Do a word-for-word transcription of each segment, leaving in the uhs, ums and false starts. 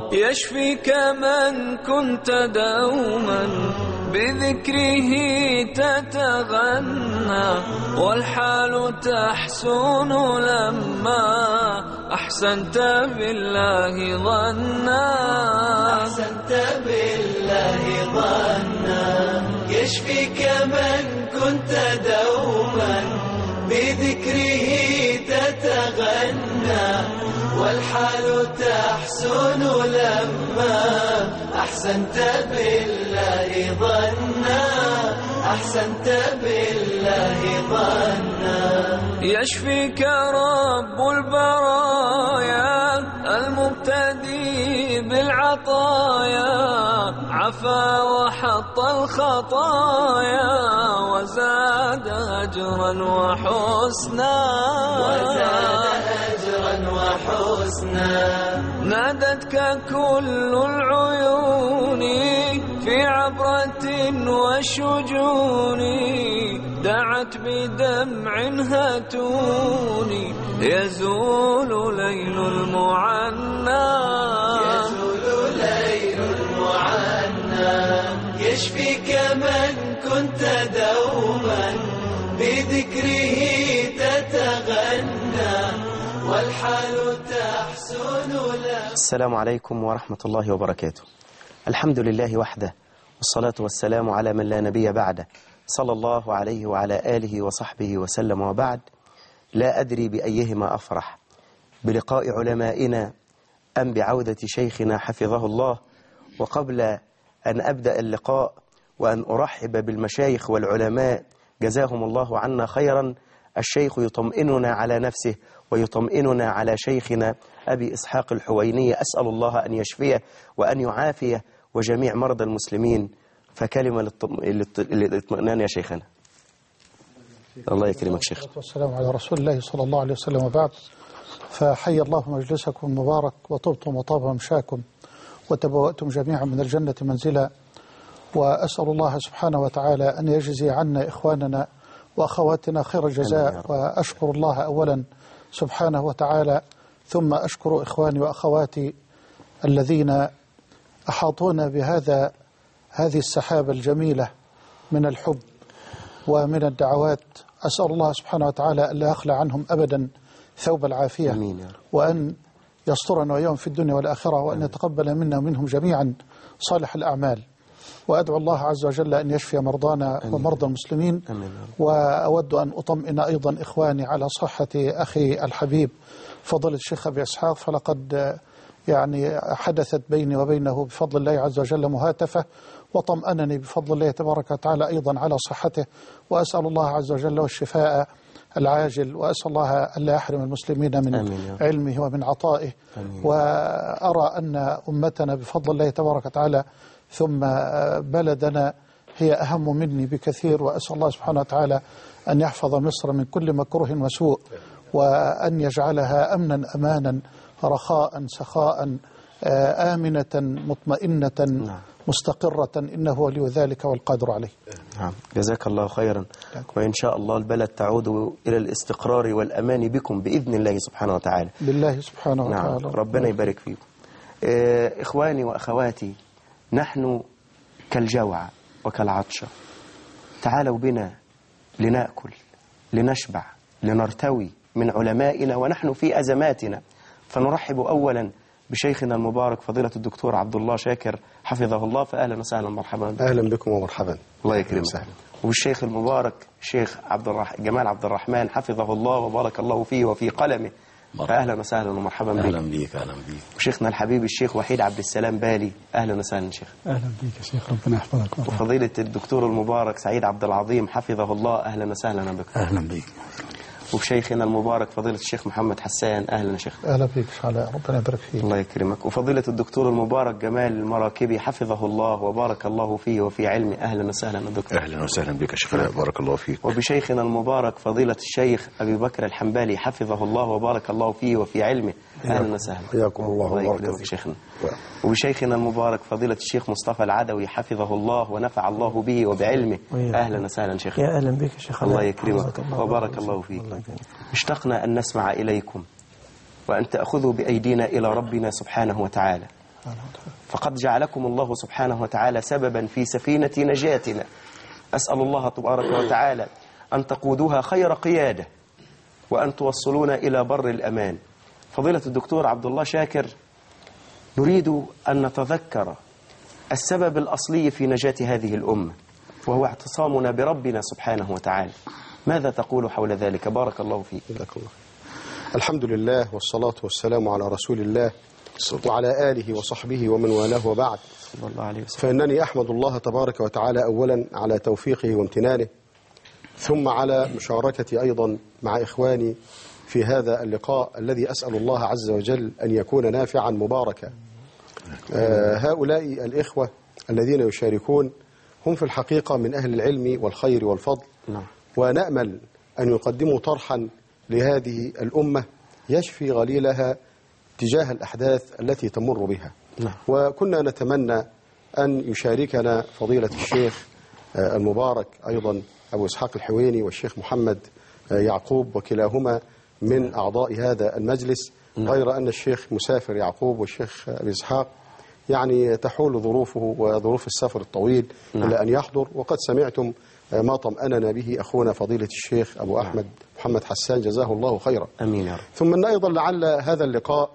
يشفيك من كنت دوما بذكره تتغنى، والحال تحسن لما أحسنت بالله ظنا. أحسنت بالله ظنا. يشفيك من كنت دوما بذكره تتغنى، والحال تحسن لما أحسنت بالله ظنا. أحسنت بالله ظنا. يشفيك رب البرايا المبتدي بالعطايا، عفا وحط الخطايا وزاد أجرا وحسنا. وزاد أجرا وحسنا. نادتك كل العيون في عبرة وشجون، دعت بدمع هاتون يزول ليل المعنى. يزول ليل المعنى. يشفيك من كنت دوما بذكره تتغنى، والحال تحسن له. السلام عليكم ورحمة الله وبركاته. الحمد لله وحده، والصلاة والسلام على من لا نبي بعده، صلى الله عليه وعلى آله وصحبه وسلم. وبعد، لا أدري بأيهما أفرح، بلقاء علمائنا أم بعودة شيخنا حفظه الله. وقبل أن أبدأ اللقاء وأن أرحب بالمشايخ والعلماء جزاهم الله عنا خيرا، الشيخ يطمئننا على نفسه ويطمئننا على شيخنا أبي إسحاق الحويني. أسأل الله أن يشفيه وأن يعافيه وجميع مرضى المسلمين. فكلمة للاطمئنان يا شيخنا. الله يكرمك شيخ. والسلام على رسول الله صلى الله عليه وسلم. وبعد، فحي الله مجلسكم المبارك، وطبتم وطاب ممشاكم، وتبوأتم جميعا من الجنة منزلا. وأسأل الله سبحانه وتعالى أن يجزي عنا إخواننا وأخواتنا خير الجزاء. وأشكر الله أولا سبحانه وتعالى، ثم أشكر إخواني وأخواتي الذين أحاطونا بهذا هذه السحابة الجميلة من الحب ومن الدعوات. أسأل الله سبحانه وتعالى ألا يخلع عنهم أبدا ثوب العافية، وأن يسترنا ويوم في الدنيا والآخرة، وأن يتقبل منا ومنهم جميعا صالح الأعمال. وأدعو الله عز وجل أن يشفي مرضانا ومرضى المسلمين. وأود أن أطمئن أيضا إخواني على صحة أخي الحبيب فضل الشيخ أبي إسحاق، فلقد يعني حدثت بيني وبينه بفضل الله عز وجل مهاتفة، وطمأنني بفضل الله تبارك وتعالى أيضا على صحته. وأسأل الله عز وجل له الشفاء العاجل، وأسأل الله ألا يحرم المسلمين من علمه ومن عطائه. وأرى أن أمتنا بفضل الله تبارك وتعالى ثم بلدنا هي أهم مني بكثير. وأسأل الله سبحانه وتعالى أن يحفظ مصر من كل مكروه وسوء، وأن يجعلها أمنا أمانا رخاء سخاء آمنة مطمئنة مستقرة، إنه ولي ذلك والقادر عليه. نعم، جزاك الله خيرا. وإن شاء الله البلد تعود إلى الاستقرار والأمان بكم بإذن الله سبحانه وتعالى. بالله سبحانه وتعالى. نعم، ربنا يبارك فيكم. إخواني وأخواتي، نحن كالجوع وكالعطشة، تعالوا بنا لنأكل لنشبع لنرتوي من علمائنا ونحن في أزماتنا. فنرحب أولا بشيخنا المبارك فضيلة الدكتور عبد الله شاكر حفظه الله. فأهلا وسهلا مرحبا. أهلا بكم ومرحبا. الله يكرمك. والشيخ المبارك الشيخ عبد الرح... جمال عبد الرحمن حفظه الله وبارك الله فيه وفي قلمه. فأهلا وسهلا ومرحبا بك. أهلا بيك. أهلا بيك. وشيخنا الحبيب الشيخ وحيد عبد السلام بالي. أهلا وسهلا شيخ. أهلا بيك يا شيخ، ربنا يحفظك. وفضيلة الدكتور المبارك سعيد عبد العظيم حفظه الله. أهلا وسهلا بك. أهلا بيك. وبشيخنا المبارك فضيلة الشيخ محمد حسان. أهلا يا شيخ. أهلا بك شعلاء، ربنا يبارك فيك. الله يكرمك. وفضيلة الدكتور المبارك جمال المراكبي حفظه الله وبارك الله فيه وفي علمه. أهلا وسهلا دكتور. أهلا وسهلا بك يا شيخ، بارك الله فيك. وبشيخنا المبارك فضيلة الشيخ أبي بكر الحنبلي حفظه الله وبارك الله فيه وفي علمه. أهلا وسهلا. حياكم الله وبارك فيك شيخنا. وبشيخنا المبارك فضيلة الشيخ مصطفى العدوي حفظه الله ونفع الله به وبعلمه. أهلا وسهلا شيخ. يا أهلا بك يا شيخ. الله يكرمك وبارك الله فيك. اشتقنا أن نسمع إليكم وأن تأخذوا بأيدينا إلى ربنا سبحانه وتعالى، فقد جعلكم الله سبحانه وتعالى سببا في سفينة نجاتنا. أسأل الله تبارك وتعالى أن تقودوها خير قيادة وأن توصلونا إلى بر الأمان. فضيلة الدكتور عبد الله شاكر، نريد أن نتذكر السبب الأصلي في نجاة هذه الأمة، وهو اعتصامنا بربنا سبحانه وتعالى. ماذا تقول حول ذلك؟ بارك الله فيك. الحمد لله والصلاة والسلام على رسول الله وعلى آله وصحبه ومن والاه، وبعد. صلى الله عليه وسلم. فإنني أحمد الله تبارك وتعالى أولا على توفيقه وامتنانه، ثم على مشاركتي أيضا مع إخواني في هذا اللقاء الذي أسأل الله عز وجل أن يكون نافعا مباركا. آه هؤلاء الإخوة الذين يشاركون هم في الحقيقة من أهل العلم والخير والفضل، نعم. ونأمل أن يقدموا طرحا لهذه الأمة يشفي غليلها تجاه الأحداث التي تمر بها. نعم. وكنا نتمنى أن يشاركنا فضيلة الشيخ المبارك أيضا أبو إسحاق الحويني والشيخ محمد يعقوب، وكلاهما من أعضاء هذا المجلس. نعم. غير أن الشيخ مسافر يعقوب والشيخ أبو إسحاق يعني تحول ظروفه وظروف السفر الطويل. نعم. إلى أن يحضر، وقد سمعتم ما طمأننا به أخونا فضيلة الشيخ أبو أحمد محمد حسان جزاه الله خيرا. أمين يا رب. ثم أن أيضا لعل هذا اللقاء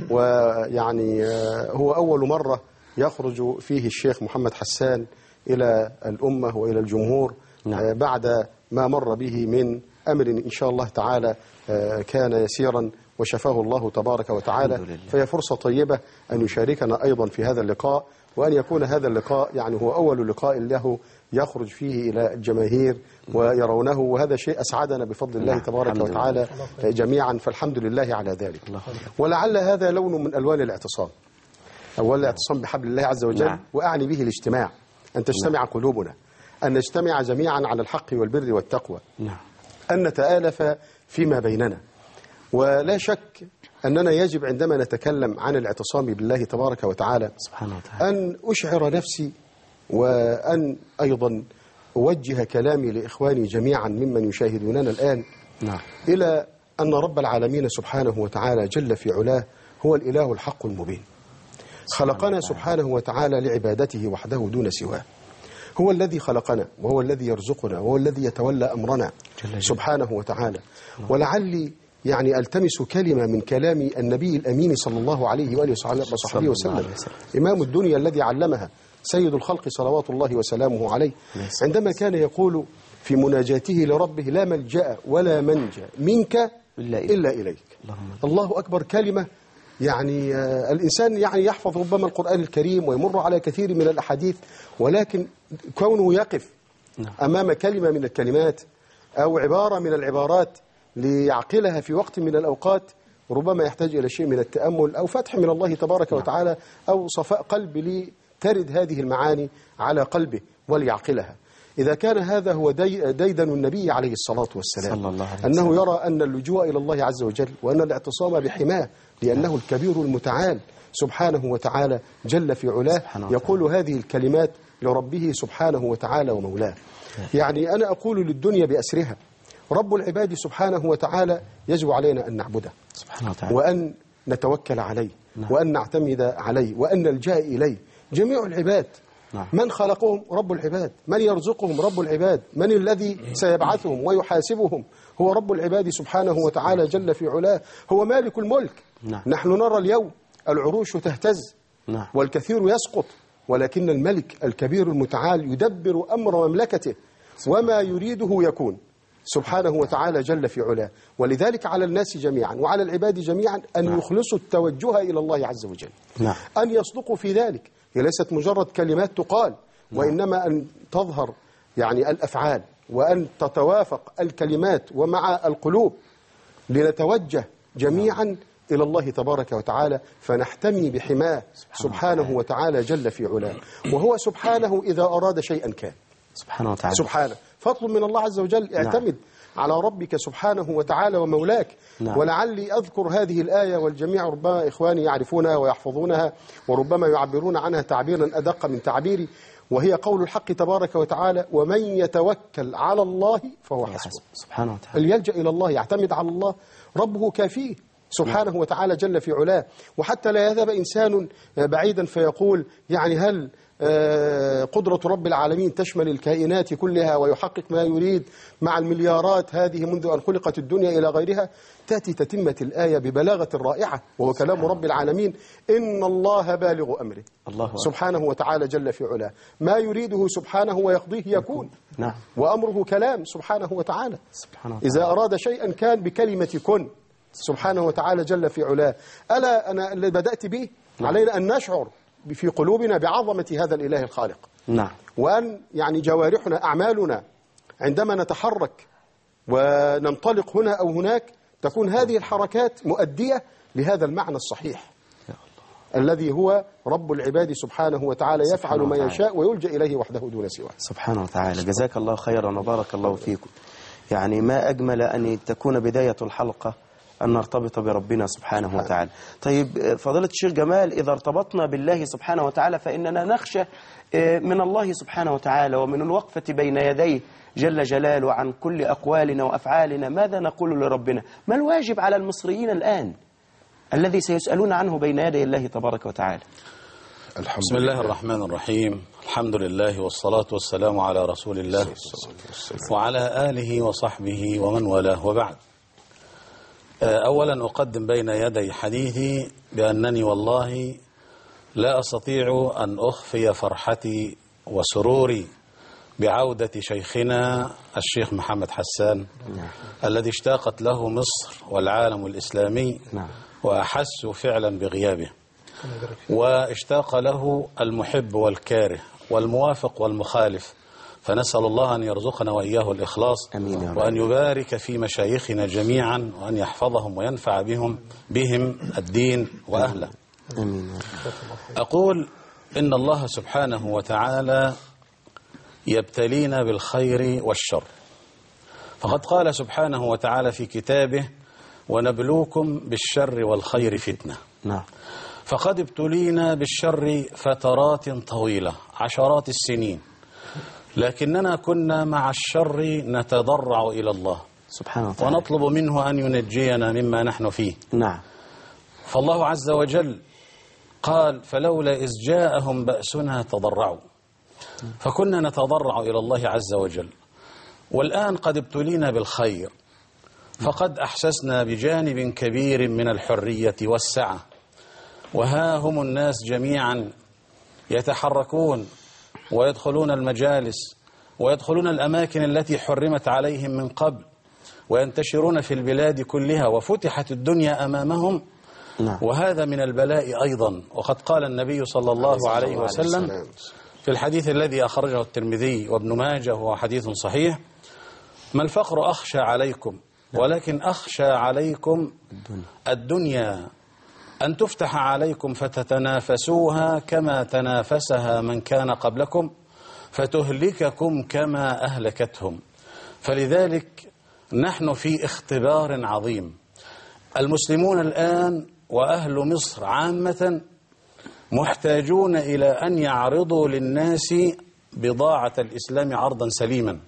ويعني هو أول مرة يخرج فيه الشيخ محمد حسان إلى الأمة وإلى الجمهور. نعم. بعد ما مر به من أمر إن شاء الله تعالى كان يسيرا وشفاه الله تبارك وتعالى، فهي فرصة طيبة أن يشاركنا أيضا في هذا اللقاء، وأن يكون هذا اللقاء يعني هو أول لقاء له يخرج فيه إلى الجماهير ويرونه، وهذا شيء أسعدنا بفضل الله تبارك وتعالى جميعا، فالحمد لله على ذلك. ولعل هذا لون من ألوان الاعتصام، أولا الاعتصام بحبل الله عز وجل، وأعني به الاجتماع، أن تجتمع قلوبنا، أن نجتمع جميعا على الحق والبر والتقوى، أن نتآلف فيما بيننا. ولا شك أننا يجب عندما نتكلم عن الاعتصام بالله تبارك وتعالى سبحانه وتعالى أن أشعر نفسي، وأن أيضا أوجه كلامي لإخواني جميعا ممن يشاهدوننا الآن. نعم. إلى أن رب العالمين سبحانه وتعالى جل في علاه هو الإله الحق المبين، خلقنا سبحانه وتعالى لعبادته وحده دون سواه. هو الذي خلقنا، وهو الذي يرزقنا، وهو الذي يتولى أمرنا سبحانه وتعالى. ولعلي يعني ألتمس كلمة من كلام النبي الأمين صلى الله عليه وآله وصحبه وسلم، إمام الدنيا الذي علمها سيد الخلق صلوات الله وسلامه عليه، عندما كان يقول في مناجاته لربه: لا ملجأ ولا منجى منك إلا إليك. الله أكبر. كلمة يعني آه الإنسان يعني يحفظ ربما القرآن الكريم ويمر على كثير من الأحاديث، ولكن كونه يقف أمام كلمة من الكلمات أو عبارة من العبارات ليعقلها في وقت من الأوقات، ربما يحتاج إلى شيء من التأمل أو فتح من الله تبارك وتعالى أو صفاء قلب لترد هذه المعاني على قلبه وليعقلها. إذا كان هذا هو دي ديدن النبي عليه الصلاة والسلام، صلى الله عليه وسلم، أنه يرى أن اللجوء إلى الله عز وجل وأن الاعتصام بحماه لأنه الكبير المتعال سبحانه وتعالى جل في علاه، يقول هذه الكلمات لربه سبحانه وتعالى ومولاه. يعني أنا أقول للدنيا بأسرها: رب العباد سبحانه وتعالى يجب علينا أن نعبده سبحانه وتعالى، وأن نتوكل عليه، نعم. وأن نعتمد عليه، وأن نلجأ إليه. جميع العباد، نعم. من خلقهم؟ رب العباد. من يرزقهم؟ رب العباد. من الذي سيبعثهم ويحاسبهم؟ هو رب العباد سبحانه وتعالى جل في علاه، هو مالك الملك. نعم. نحن نرى اليوم العروش تهتز، نعم. والكثير يسقط، ولكن الملك الكبير المتعال يدبر أمر مملكته، وما يريده يكون سبحانه وتعالى جل في علاه. ولذلك على الناس جميعا وعلى العباد جميعا أن نعم. يخلصوا التوجه إلى الله عز وجل، نعم. أن يصدقوا في ذلك. هي ليست مجرد كلمات تقال، نعم. وإنما أن تظهر يعني الأفعال، وأن تتوافق الكلمات ومع القلوب، لنتوجه جميعا نعم. إلى الله تبارك وتعالى، فنحتمي بحماه سبحانه وتعالى جل في علاه. وهو سبحانه إذا أراد شيئا كان سبحانه وتعالى سبحانه. فاطلب من الله عز وجل، اعتمد نعم. على ربك سبحانه وتعالى ومولاك. نعم. ولعلي أذكر هذه الآية، والجميع ربما إخواني يعرفونها ويحفظونها، وربما يعبرون عنها تعبيرا أدق من تعبيري، وهي قول الحق تبارك وتعالى: ومن يتوكل على الله فهو حسبه. سبحانه وتعالى. اللي يلجأ إلى الله، يعتمد على الله، ربه كافيه سبحانه وتعالى جل في علاه. وحتى لا يذهب إنسان بعيدا فيقول يعني هل قدرة رب العالمين تشمل الكائنات كلها ويحقق ما يريد مع المليارات هذه منذ أن خلقت الدنيا إلى غيرها؟ تأتي تتمة الآية ببلاغة رائعة، وهو كلام رب العالمين: إن الله بالغ أمره الله سبحانه وتعالى جل في علاه. ما يريده سبحانه ويقضيه يكون. نعم. وأمره كلام سبحانه وتعالى. سبحانه وتعالى. إذا أراد شيئا كان بكلمة كن سبحانه وتعالى جل في علاه. ألا أنا اللي بدأت به علينا أن نشعر في قلوبنا بعظمة هذا الإله الخالق. نعم. وأن يعني جوارحنا أعمالنا عندما نتحرك وننطلق هنا أو هناك تكون هذه الحركات مؤدية لهذا المعنى الصحيح الذي هو رب العباد سبحانه وتعالى يفعل ما يشاء ويلجأ إليه وحده دون سواه سبحانه وتعالى. جزاك الله خيرا وبارك الله فيكم. يعني ما أجمل أن تكون بداية الحلقة أن نرتبط بربنا سبحانه وتعالى. طيب فضيلة الشيخ جمال، إذا ارتبطنا بالله سبحانه وتعالى فإننا نخشى من الله سبحانه وتعالى ومن الوقفة بين يديه جل جلاله عن كل أقوالنا وأفعالنا. ماذا نقول لربنا؟ ما الواجب على المصريين الآن الذي سيسألون عنه بين يدي الله تبارك وتعالى؟ بسم الله الرحمن الرحيم. الحمد لله والصلاة والسلام على رسول الله وعلى آله وصحبه ومن والاه، وبعد. أولا أقدم بين يدي حديثي بأنني والله لا أستطيع أن أخفي فرحتي وسروري بعودة شيخنا الشيخ محمد حسان الذي اشتاقت له مصر والعالم الإسلامي وأحس فعلا بغيابه، واشتاق له المحب والكاره والموافق والمخالف، فنسأل الله أن يرزقنا وإياه الإخلاص وأن يبارك في مشايخنا جميعا وأن يحفظهم وينفع بهم بهم الدين وأهله. أقول إن الله سبحانه وتعالى يبتلينا بالخير والشر، فقد قال سبحانه وتعالى في كتابه: ونبلوكم بالشر والخير فتنة. نعم. فقد ابتلينا بالشر فترات طويلة عشرات السنين، لكننا كنا مع الشر نتضرع إلى الله سبحانه وتعالى ونطلب منه أن ينجينا مما نحن فيه. نعم. فالله عز وجل قال: فلولا إذ جاءهم بأسنا تضرعوا. فكنا نتضرع إلى الله عز وجل. والآن قد ابتلينا بالخير، فقد أحسسنا بجانب كبير من الحرية والسعة، وها هم الناس جميعا يتحركون ويدخلون المجالس ويدخلون الأماكن التي حرمت عليهم من قبل، وينتشرون في البلاد كلها وفتحت الدنيا أمامهم. وهذا من البلاء أيضا. وقد قال النبي صلى الله عليه وسلم في الحديث الذي أخرجه الترمذي وابن ماجه وهو حديث صحيح: ما الفقر أخشى عليكم ولكن أخشى عليكم الدنيا أن تفتح عليكم فتتنافسوها كما تنافسها من كان قبلكم فتهلككم كما أهلكتهم. فلذلك نحن في اختبار عظيم. المسلمون الآن وأهل مصر عامة محتاجون إلى أن يعرضوا للناس بضاعة الإسلام عرضا سليما.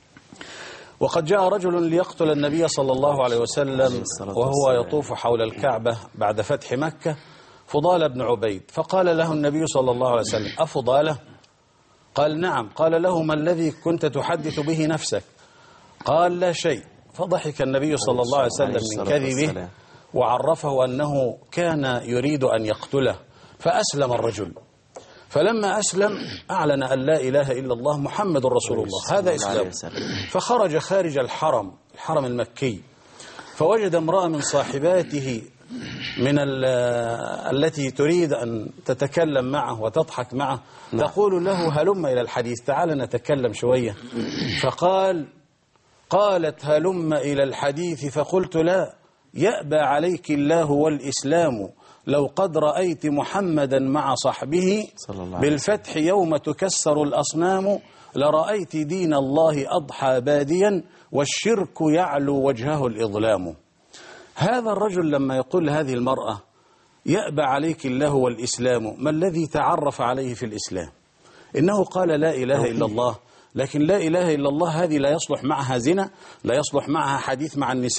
وقد جاء رجل ليقتل النبي صلى الله عليه وسلم وهو يطوف حول الكعبة بعد فتح مكة، فضال بن عبيد، فقال له النبي صلى الله عليه وسلم: أفضاله؟ قال: نعم. قال له: ما الذي كنت تحدث به نفسك؟ قال: لا شيء. فضحك النبي صلى الله عليه وسلم من كذبه وعرفه أنه كان يريد أن يقتله، فأسلم الرجل. فلما أسلم أعلن أن لا إله إلا الله محمد رسول الله، هذا إسلام. فخرج خارج الحرم الحرم المكي، فوجد امرأة من صاحباته من التي تريد أن تتكلم معه وتضحك معه، تقول له: هلم إلى الحديث، تعال نتكلم شوية. فقال قالت: هلم إلى الحديث. فقلت: لا، يأبى عليك الله والإسلام لو قد رأيت محمدا مع صحبه بالفتح يوم تكسر الأصنام، لرأيت دين الله أضحى باديا والشرك يعلو وجهه الإظلام. هذا الرجل لما يقول هذه المرأة: يأبى عليك الله والإسلام، ما الذي تعرف عليه في الإسلام؟ إنه قال لا إله إلا الله، لكن لا إله إلا الله هذه لا يصلح معها زنا، لا يصلح معها حديث مع النساء،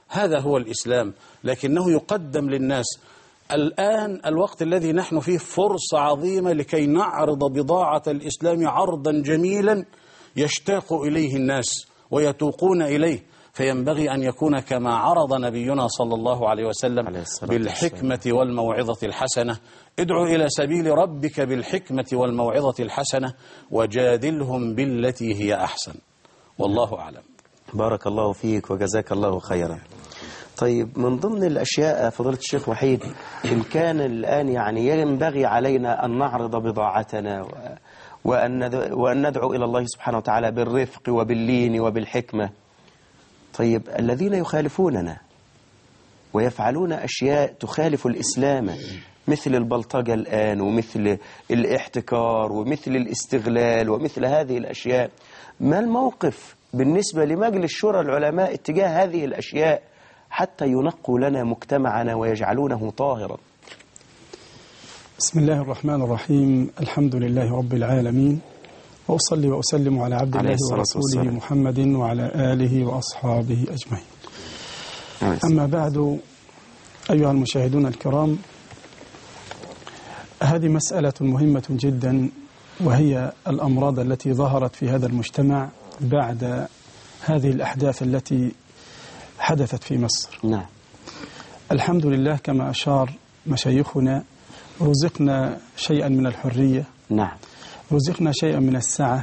هذا هو الإسلام، لكنه يقدم للناس. الآن الوقت الذي نحن فيه فرصة عظيمة لكي نعرض بضاعة الإسلام عرضا جميلا يشتاق إليه الناس ويتوقون إليه، فينبغي أن يكون كما عرض نبينا صلى الله عليه وسلم بالحكمة والموعظة الحسنة. ادعو إلى سبيل ربك بالحكمة والموعظة الحسنة وجادلهم بالتي هي أحسن، والله أعلم. بارك الله فيك وجزاك الله خيرا. طيب، من ضمن الأشياء فضيلة الشيخ وحيد، إن كان الآن يعني ينبغي علينا أن نعرض بضاعتنا وأن ندعو إلى الله سبحانه وتعالى بالرفق وباللين وبالحكمة، طيب الذين يخالفوننا ويفعلون أشياء تخالف الإسلام مثل البلطجة الآن ومثل الاحتكار ومثل الاستغلال ومثل هذه الأشياء، ما الموقف بالنسبة لمجلس شورى العلماء اتجاه هذه الأشياء حتى ينقوا لنا مجتمعنا ويجعلونه طاهرا؟ بسم الله الرحمن الرحيم. الحمد لله رب العالمين، وأصلي وأسلم على عبد الله ورسوله محمد وعلى آله وأصحابه أجمعين. أما بعد، أيها المشاهدون الكرام، هذه مسألة مهمة جدا، وهي الأمراض التي ظهرت في هذا المجتمع بعد هذه الأحداث التي حدثت في مصر. نعم. الحمد لله كما أشار مشايخنا، رزقنا شيئا من الحرية. نعم. رزقنا شيئا من السعة.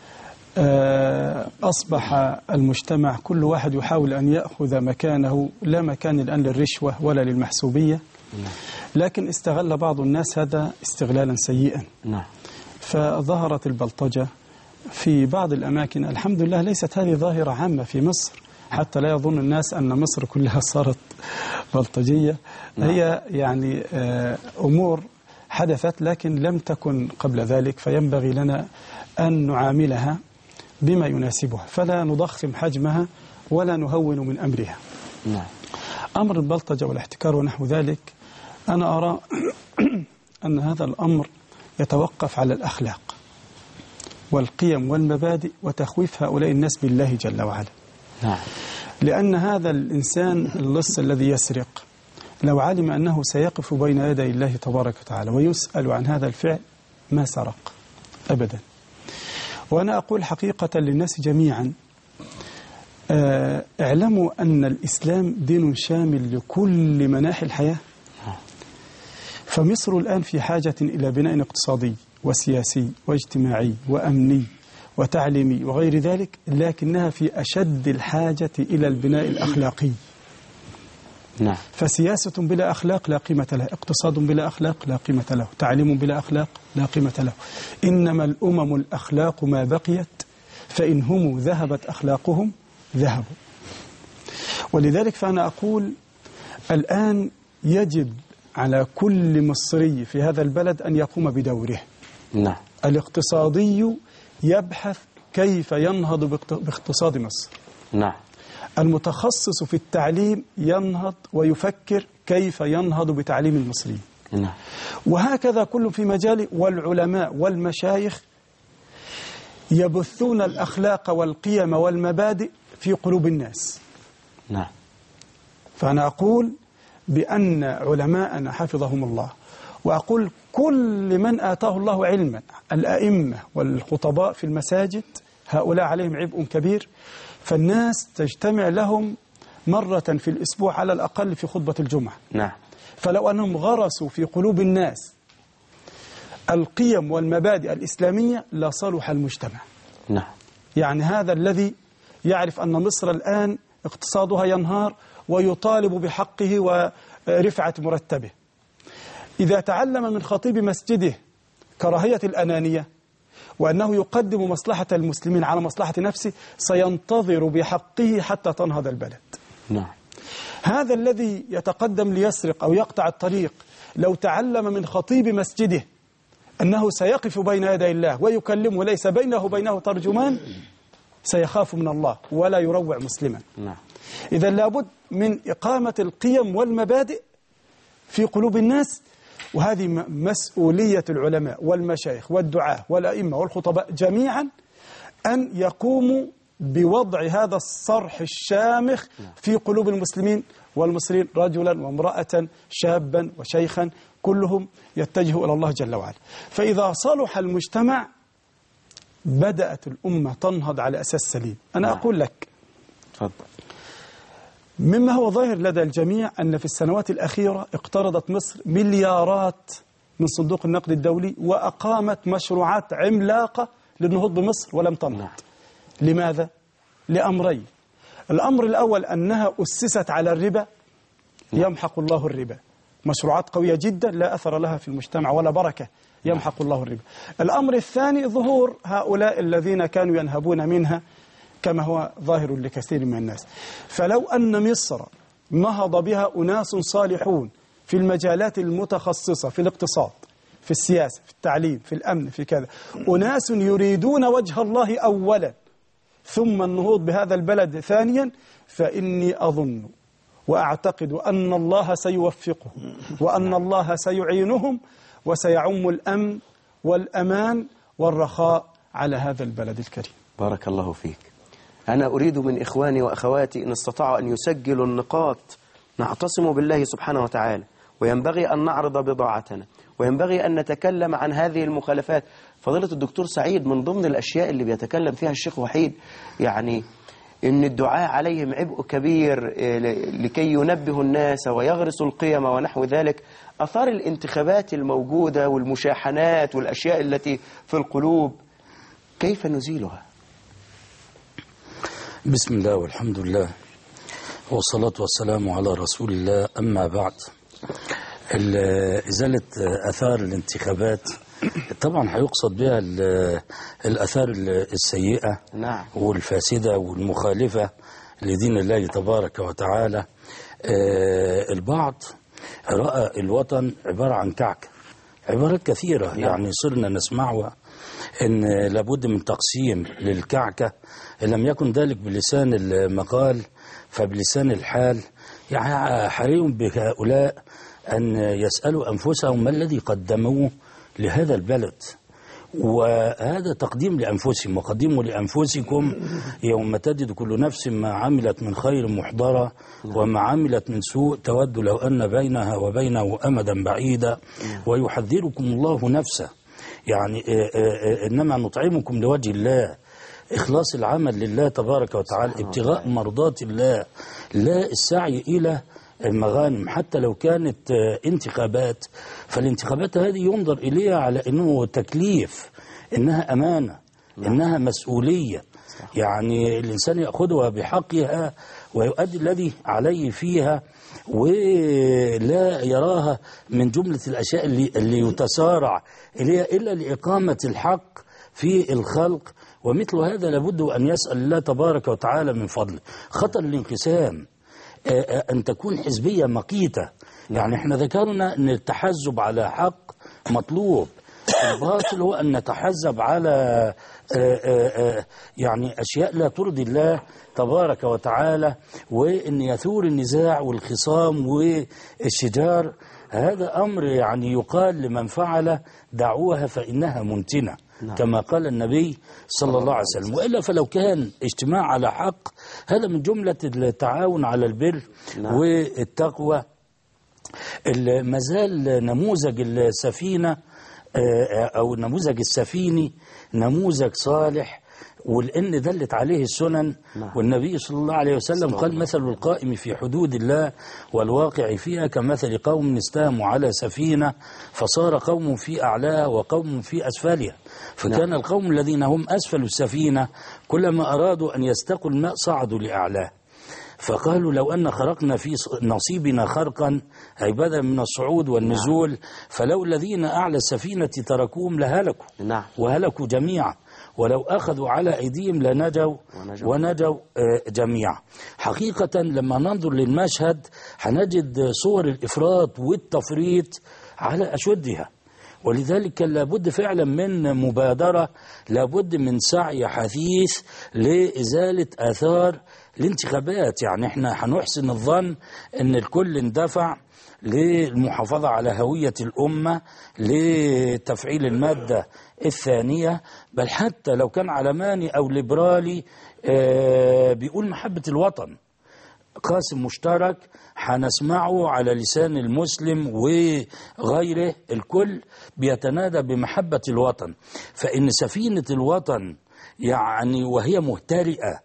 أصبح المجتمع كل واحد يحاول أن يأخذ مكانه، لا مكان الآن للرشوة ولا للمحسوبية. نعم. لكن استغل بعض الناس هذا استغلالا سيئا. نعم. فظهرت البلطجة في بعض الأماكن. الحمد لله ليست هذه ظاهرة عامة في مصر، حتى لا يظن الناس أن مصر كلها صارت بلطجية. نعم. هي يعني أمور حدثت لكن لم تكن قبل ذلك، فينبغي لنا أن نعاملها بما يناسبها، فلا نضخم حجمها ولا نهون من أمرها. نعم. أمر البلطجة والاحتكار ونحو ذلك، أنا أرى أن هذا الأمر يتوقف على الأخلاق والقيم والمبادئ وتخويف هؤلاء الناس بالله جل وعلا. نعم. لأن هذا الإنسان اللص الذي يسرق لو علم أنه سيقف بين يدي الله تبارك وتعالى ويسأل عن هذا الفعل ما سرق أبدا. وأنا أقول حقيقة للناس جميعا، اعلموا أن الإسلام دين شامل لكل مناحي الحياة. فمصر الآن في حاجة إلى بناء اقتصادي وسياسي واجتماعي وأمني وتعليمي وغير ذلك، لكنها في أشد الحاجة إلى البناء الأخلاقي. نعم. فسياسة بلا أخلاق لا قيمة لها، اقتصاد بلا أخلاق لا قيمة له، تعليم بلا أخلاق لا قيمة له. إنما الأمم الأخلاق ما بقيت، فإن هم ذهبت أخلاقهم ذهبوا. ولذلك فأنا أقول الآن يجب على كل مصري في هذا البلد أن يقوم بدوره. نعم. الاقتصادي يبحث كيف ينهض باقتصاد مصر. نعم. المتخصص في التعليم ينهض ويفكر كيف ينهض بتعليم المصريين. نعم. وهكذا كل في مجال. والعلماء والمشايخ يبثون الأخلاق والقيم والمبادئ في قلوب الناس. نعم. فأنا أقول بأن علماءنا حفظهم الله، وأقول كل من آتاه الله علما، الأئمة والخطباء في المساجد، هؤلاء عليهم عبء كبير، فالناس تجتمع لهم مرة في الأسبوع على الأقل في خطبة الجمعة. نعم. فلو أنهم غرسوا في قلوب الناس القيم والمبادئ الإسلامية لصلح المجتمع. نعم. يعني هذا الذي يعرف أن مصر الآن اقتصادها ينهار ويطالب بحقه ورفعة مرتبه، إذا تعلم من خطيب مسجده كراهية الأنانية وأنه يقدم مصلحة المسلمين على مصلحة نفسه، سينتظر بحقه حتى تنهض البلد. نعم. هذا الذي يتقدم ليسرق أو يقطع الطريق لو تعلم من خطيب مسجده أنه سيقف بين يدي الله ويكلمه ليس بينه وبينه ترجمان، سيخاف من الله ولا يروع مسلما. نعم. إذا لابد من إقامة القيم والمبادئ في قلوب الناس، وهذه مسؤولية العلماء والمشايخ والدعاة والأئمة والخطباء جميعا، أن يقوموا بوضع هذا الصرح الشامخ في قلوب المسلمين والمصريين، رجلا وامرأة شابا وشيخا كلهم يتجهوا إلى الله جل وعلا. فإذا صلح المجتمع بدأت الأمة تنهض على أساس سليم. أنا أقول لك تفضل. مما هو ظاهر لدى الجميع أن في السنوات الأخيرة اقترضت مصر مليارات من صندوق النقد الدولي وأقامت مشروعات عملاقة للنهوض بمصر ولم تنهض. لماذا؟ لأمرين. الأمر الأول أنها أسست على الربا، يمحق الله الربا. مشروعات قوية جدا لا أثر لها في المجتمع ولا بركة، يمحق الله الربا. الأمر الثاني ظهور هؤلاء الذين كانوا ينهبون منها كما هو ظاهر لكثير من الناس. فلو أن مصر نهض بها أناس صالحون في المجالات المتخصصة، في الاقتصاد، في السياسة، في التعليم، في الأمن، في كذا، أناس يريدون وجه الله أولا ثم النهوض بهذا البلد ثانيا، فإني أظن وأعتقد أن الله سيوفقهم وأن الله سيعينهم وسيعم الأمن والأمان والرخاء على هذا البلد الكريم. بارك الله فيك. أنا أريد من إخواني وأخواتي إن استطاعوا أن يسجلوا النقاط نعتصم بالله سبحانه وتعالى، وينبغي أن نعرض بضاعتنا، وينبغي أن نتكلم عن هذه المخالفات. فضيلة الدكتور سعيد، من ضمن الأشياء اللي بيتكلم فيها الشيخ وحيد يعني إن الدعاء عليهم عبء كبير لكي ينبهوا الناس ويغرسوا القيم ونحو ذلك. أثار الانتخابات الموجودة والمشاحنات والأشياء التي في القلوب كيف نزيلها؟ بسم الله والحمد لله والصلاة والسلام على رسول الله. أما بعد، إزالة أثار الانتخابات طبعا هيقصد بها الأثار السيئة نعم. والفاسدة والمخالفة لدين الله تبارك وتعالى. البعض رأى الوطن عبارة عن كعكة، عبارات كثيرة نعم. يعني صرنا نسمعها إن لابد من تقسيم للكعكة، إن لم يكن ذلك بلسان المقال فبلسان الحال. يعني حري بهؤلاء أن يسألوا أنفسهم ما الذي قدموه لهذا البلد، وهذا تقديم لأنفسهم. وقدموا لأنفسكم يوم تجد كل نفس ما عملت من خير محضرة وما عملت من سوء تود لو أن بينها وبينه أمدا بعيدا ويحذركم الله نفسه. يعني إنما نطعمكم لوجه الله، إخلاص العمل لله تبارك وتعالى، ابتغاء مرضات الله، لا السعي إلى المغانم. حتى لو كانت انتخابات، فالانتخابات هذه ينظر إليها على أنه تكليف، إنها أمانة، إنها مسؤولية. يعني الإنسان يأخذها بحقها ويؤدي الذي عليه فيها، ولا يراها من جملة الأشياء اللي, اللي يتسارع إليها إلا لإقامة الحق في الخلق. ومثل هذا لابد أن يسأل الله تبارك وتعالى من فضله. خطر الانقسام أن تكون حزبية مقيتة. يعني احنا ذكرنا أن التحزب على حق مطلوب، الباطل هو أن نتحزب على يعني أشياء لا ترضي الله تبارك وتعالى، وأن يثور النزاع والخصام والشجار. هذا أمر يعني يقال لمن فعل دعوها فإنها منتنة نعم. كما قال النبي صلى الله عليه وسلم. وإلا فلو كان اجتماع على حق، هذا من جملة التعاون على البر نعم. والتقوى. مازال نموذج السفينة أو نموذج السفيني نموذج صالح، ولأن دلت عليه السنن نعم. والنبي صلى الله عليه وسلم قال مثل القائم في حدود الله والواقع فيها كمثل قوم استهموا على سفينة فصار قوم في أعلاها وقوم في أسفلها، فكان نعم. القوم الذين هم أسفل السفينة كلما أرادوا أن يستقوا الماء صعدوا لأعلاه، فقالوا لو أن خرقنا في نصيبنا خرقا أي بدلا من الصعود والنزول نعم. فلو الذين أعلى السفينة تركوهم لهلكوا نعم. وهلكوا جميعا، ولو أخذوا على أيديهم لنجوا ونجوا, ونجوا جميعا. حقيقة لما ننظر للمشهد هنجد صور الإفراط والتفريط على أشدها، ولذلك كان لابد فعلا من مبادرة، لابد من سعي حثيث لإزالة آثار الانتخابات. يعني احنا هنحسن الظن ان الكل اندفع للمحافظة على هوية الأمة، لتفعيل المادة الثانية، بل حتى لو كان علماني أو ليبرالي آه بيقول محبة الوطن، قاسم مشترك هنسمعه على لسان المسلم وغيره، الكل بيتنادى بمحبة الوطن. فإن سفينة الوطن يعني وهي مهترئة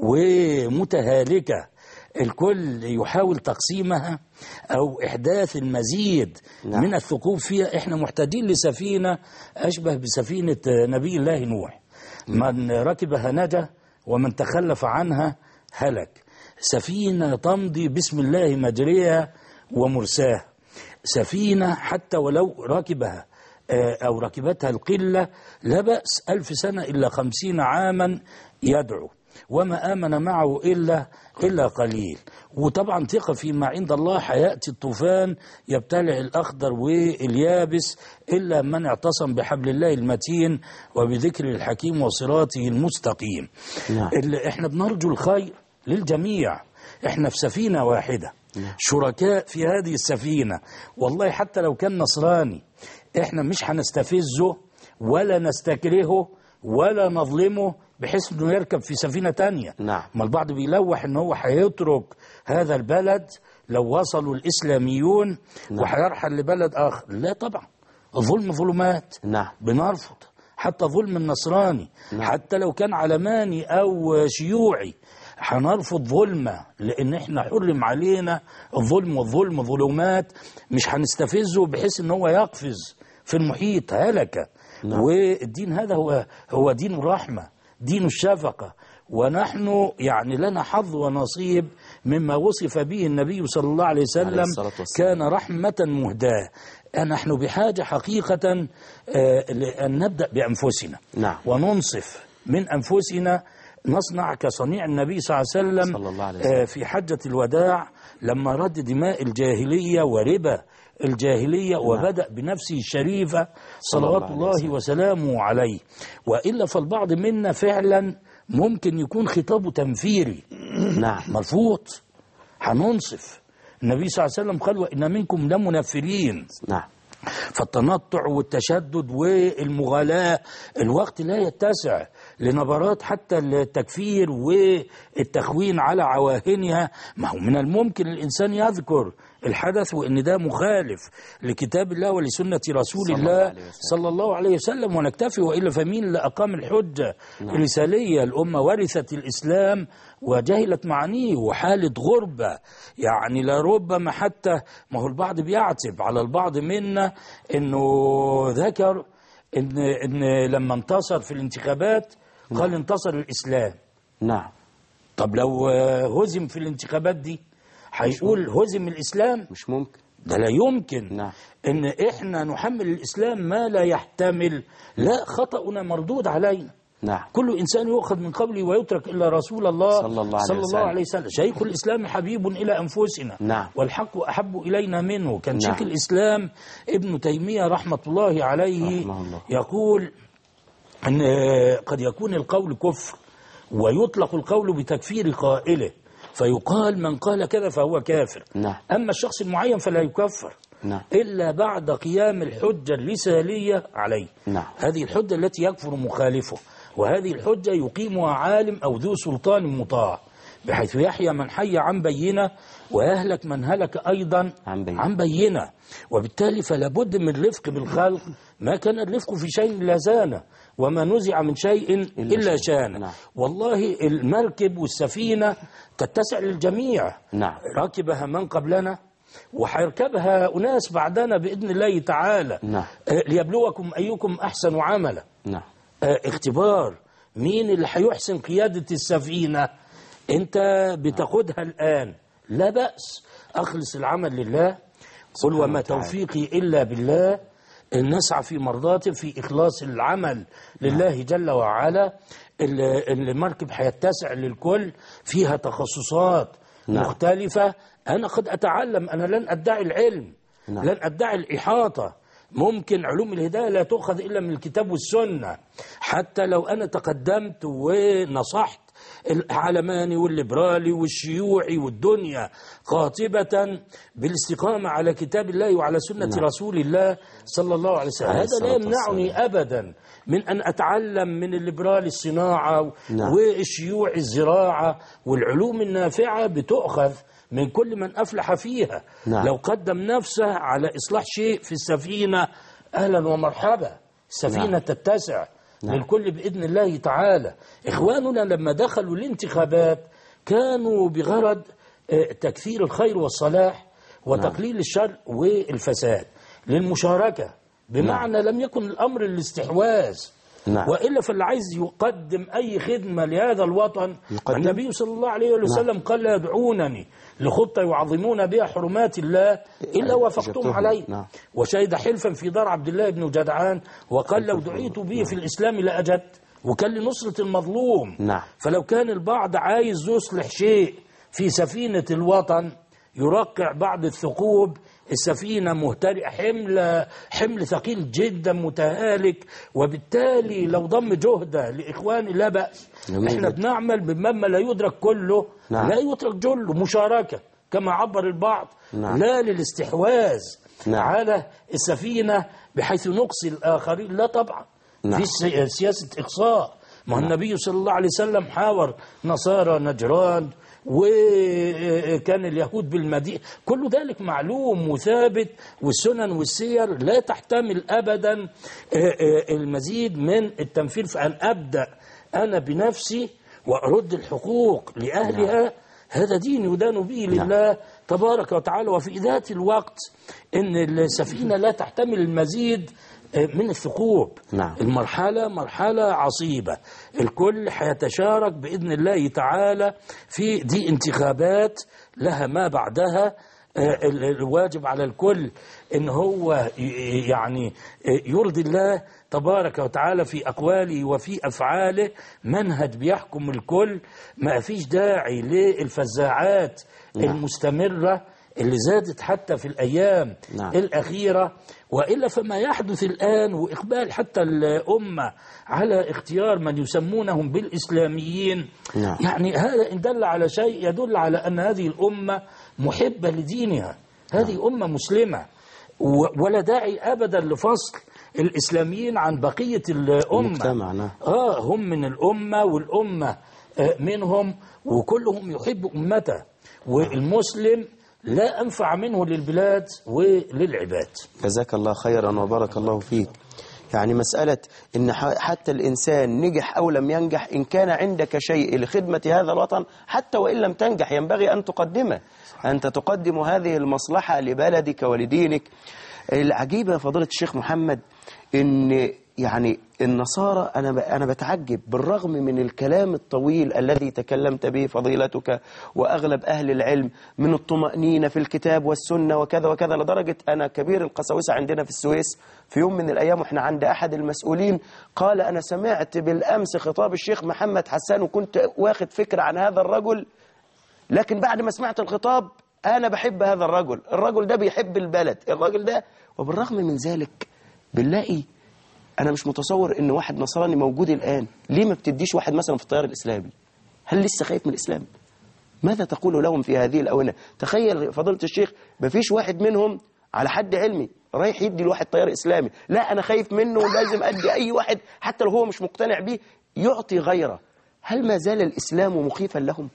ومتهالكة الكل يحاول تقسيمها أو إحداث المزيد نعم. من الثقوب فيها، إحنا محتاجين لسفينة أشبه بسفينة نبي الله نوح، من ركبها نجا ومن تخلف عنها هلك. سفينة تمضي بسم الله مجريها ومرساها، سفينة حتى ولو ركبها أو ركبتها القلة لا بأس، ألف سنة إلا خمسين عاما يدعو، وما آمن معه إلا إلا قليل. وطبعا ثقة فيما عند الله، حيأتي الطوفان يبتلع الأخضر واليابس إلا من اعتصم بحبل الله المتين وبذكر الحكيم وصراطه المستقيم. نعم. اللي احنا بنرجو الخير للجميع، احنا في سفينة واحدة نعم. شركاء في هذه السفينة. والله حتى لو كان نصراني احنا مش هنستفزه ولا نستكرهه ولا نظلمه بحيث انه يركب في سفينة تانية. نعم. ما البعض بيلوح ان هو هيترك هذا البلد لو وصلوا الاسلاميون نعم. وهيرحل لبلد اخر. لا طبعا، الظلم ظلمات نعم. بنرفض حتى ظلم النصراني نعم. حتى لو كان علماني او شيوعي هنرفض ظلمه، لان احنا حرم علينا الظلم، والظلم ظلمات، مش هنستفزه بحيث ان هو يقفز في المحيط هلكه. نعم. والدين هذا هو هو دين الرحمه، دين الشفقه، ونحن يعني لنا حظ ونصيب مما وصف به النبي صلى الله عليه وسلم، كان رحمه مهداه. نحن بحاجه حقيقه ان نبدا بانفسنا نعم. وننصف من انفسنا، نصنع كصنيع النبي صلى الله عليه وسلم, صلى الله عليه وسلم. في حجة الوداع لما رد دماء الجاهلية وربا الجاهلية نعم. وبدأ بنفسه الشريفة صلوات الله, الله وسلامه عليه. وإلا فالبعض منا فعلا ممكن يكون خطابه تنفيري نعم مرفوض، هننصف. النبي صلى الله عليه وسلم قال وإن منكم لمنفرين نعم. فالتنطع والتشدد والمغالاة الوقت لا يتسع لنبرات حتى التكفير والتخوين على عواهنها. ما هو من الممكن الإنسان يذكر الحدث وإن ده مخالف لكتاب الله ولسنة رسول الله صلى الله عليه وسلم ونكتفي، وإلا فمين اللي أقام الحجة الرسالية؟ الأمة ورثت الإسلام وجهلت معانيه، وحالة غربة. يعني لربما حتى ما هو البعض بيعتب على البعض منا إنه ذكر إن, إن لما انتصر في الانتخابات قال انتصر الإسلام. نعم. طب لو هزم في الانتخابات دي هيقول هزم الإسلام؟ مش ممكن، ده لا يمكن. نعم. إن إحنا نحمل الإسلام ما لا يحتمل. لا، خطأنا مردود علينا. نعم. كل إنسان يؤخذ من قبله ويترك إلا رسول الله صلى الله, صلى الله عليه وسلم. شيخ الإسلام حبيب إلى أنفسنا نعم. والحق أحب إلينا منه. كان نعم. شيخ الإسلام ابن تيمية رحمة الله عليه الله. يقول أن قد يكون القول كفر ويطلق القول بتكفير قائله، فيقال من قال كذا فهو كافر. نعم. أما الشخص المعين فلا يكفر نعم. إلا بعد قيام الحجة الرسالية عليه. نعم. هذه الحجة التي يكفر مخالفه، وهذه الحجة يقيمها عالم أو ذو سلطان مطاع، بحيث يحيى من حي عن بينة ويهلك من هلك أيضا عن بينة, عن بينة. وبالتالي فلا بد من الرفق بالخلق. ما كان الرفق في شيء إلا زانه، وما نزع من شيء إلا شانه. نعم. والله المركب والسفينة تتسع للجميع. نعم. ركبها من قبلنا وحيركبها أناس بعدنا بإذن الله تعالى. نعم. ليبلوكم أيكم أحسن عملا. نعم. اختبار مين اللي هيحسن قيادة السفينة. أنت بتاخدها الآن، لا بأس، أخلص العمل لله، قل وما توفيقي إلا بالله، نسعى في مرضاته في إخلاص العمل لله جل وعلا. المركب هيتسع للكل، فيها تخصصات نعم. مختلفة. أنا قد أتعلم، أنا لن أدعي العلم نعم. لن أدعي الإحاطة، ممكن علوم الهداية لا تؤخذ إلا من الكتاب والسنة. حتى لو أنا تقدمت ونصحت العلماني والليبرالي والشيوعي والدنيا قاطبة بالاستقامة على كتاب الله وعلى سنة نعم. رسول الله صلى الله عليه وسلم، هذا لا يمنعني أبدا من أن أتعلم من الليبرالي الصناعة نعم. والشيوعي الزراعة، والعلوم النافعة بتؤخذ من كل من أفلح فيها نعم. لو قدم نفسه على إصلاح شيء في السفينة أهلا ومرحبا، السفينة نعم. تتسع نعم. للكل بإذن الله تعالى. إخواننا لما دخلوا الانتخابات كانوا بغرض تكثير الخير والصلاح وتقليل نعم. الشر والفساد للمشاركة، بمعنى نعم. لم يكن الأمر الاستحواذ نعم. وإلا فاللي عايز يقدم أي خدمة لهذا الوطن، النبي صلى الله عليه وسلم نعم. قال لا يدعونني لخطة يعظمون بها حرمات الله إلا وافقتم عليه نعم. وشهد حلفا في دار عبد الله بن جدعان وقال لو دعيت به في الإسلام لأجدت، وكان لنصرة المظلوم نعم. فلو كان البعض عايز يصلح شيء في سفينة الوطن يرقع بعض الثقوب، السفينة مهترئة، حمل حمل ثقيل جدا متهالك، وبالتالي لو ضم جهده لإخواني لا بأس. احنا بنعمل بمما لا يدرك كله نعم. لا يترك جله، مشاركة كما عبر البعض نعم. لا للاستحواذ نعم. على السفينة بحيث نقصي الآخرين، لا طبعا نعم. في سياسة إقصاء. ما نعم. النبي صلى الله عليه وسلم حاور نصارى نجران وكان اليهود بالمدينة، كل ذلك معلوم وثابت، والسنن والسير لا تحتمل أبدا المزيد من التمثيل. فأن أبدأ أنا بنفسي وأرد الحقوق لأهلها هذا دين يدان به لله تبارك وتعالى. وفي ذات الوقت إن السفينة لا تحتمل المزيد من الثقوب نعم. المرحلة مرحلة عصيبة، الكل حيتشارك بإذن الله تعالى في دي انتخابات لها ما بعدها. الواجب على الكل إن هو يعني يرضي الله تبارك وتعالى في أقواله وفي أفعاله، منهج بيحكم الكل، ما فيش داعي للفزاعات نعم. المستمرة اللي زادت حتى في الأيام نعم. الأخيرة، وإلا فما يحدث الآن وإقبال حتى الأمة على اختيار من يسمونهم بالإسلاميين نعم. يعني هذا إن دل على شيء يدل على أن هذه الأمة محبة لدينها، هذه نعم. أمة مسلمة، ولا داعي أبدا لفصل الإسلاميين عن بقية الأمة نعم. آه هم من الأمة والأمة منهم، وكلهم يحب أمته، والمسلم لا أنفع منه للبلاد وللعباد. جزاك الله خيرا وبارك الله فيك. يعني مسألة إن حتى الإنسان نجح أو لم ينجح، إن كان عندك شيء لخدمة هذا الوطن حتى وإن لم تنجح ينبغي أن تقدمه، أنت تقدم هذه المصلحة لبلدك ولدينك. العجيبة يا فضيلة الشيخ محمد إن يعني النصارى أنا أنا بتعجب بالرغم من الكلام الطويل الذي تكلمت به فضيلتك وأغلب أهل العلم من الطمأنينة في الكتاب والسنة وكذا وكذا، لدرجة أنا كبير القساوسة عندنا في السويس في يوم من الأيام وإحنا عند أحد المسؤولين قال أنا سمعت بالأمس خطاب الشيخ محمد حسان وكنت واخد فكرة عن هذا الرجل، لكن بعد ما سمعت الخطاب أنا بحب هذا الرجل، الرجل ده بيحب البلد، الرجل ده. وبالرغم من ذلك بنلاقي أنا مش متصور إن واحد نصراني موجود الآن، ليه ما بتديش واحد مثلا في التيار الإسلامي؟ هل لسه خايف من الإسلام؟ ماذا تقول لهم في هذه الأونة؟ تخيل فضيلة الشيخ ما فيش واحد منهم على حد علمي رايح يدي لواحد تيار إسلامي، لا أنا خايف منه ولازم أدي أي واحد حتى لو هو مش مقتنع به يعطي غيره. هل ما زال الإسلام مخيفا لهم؟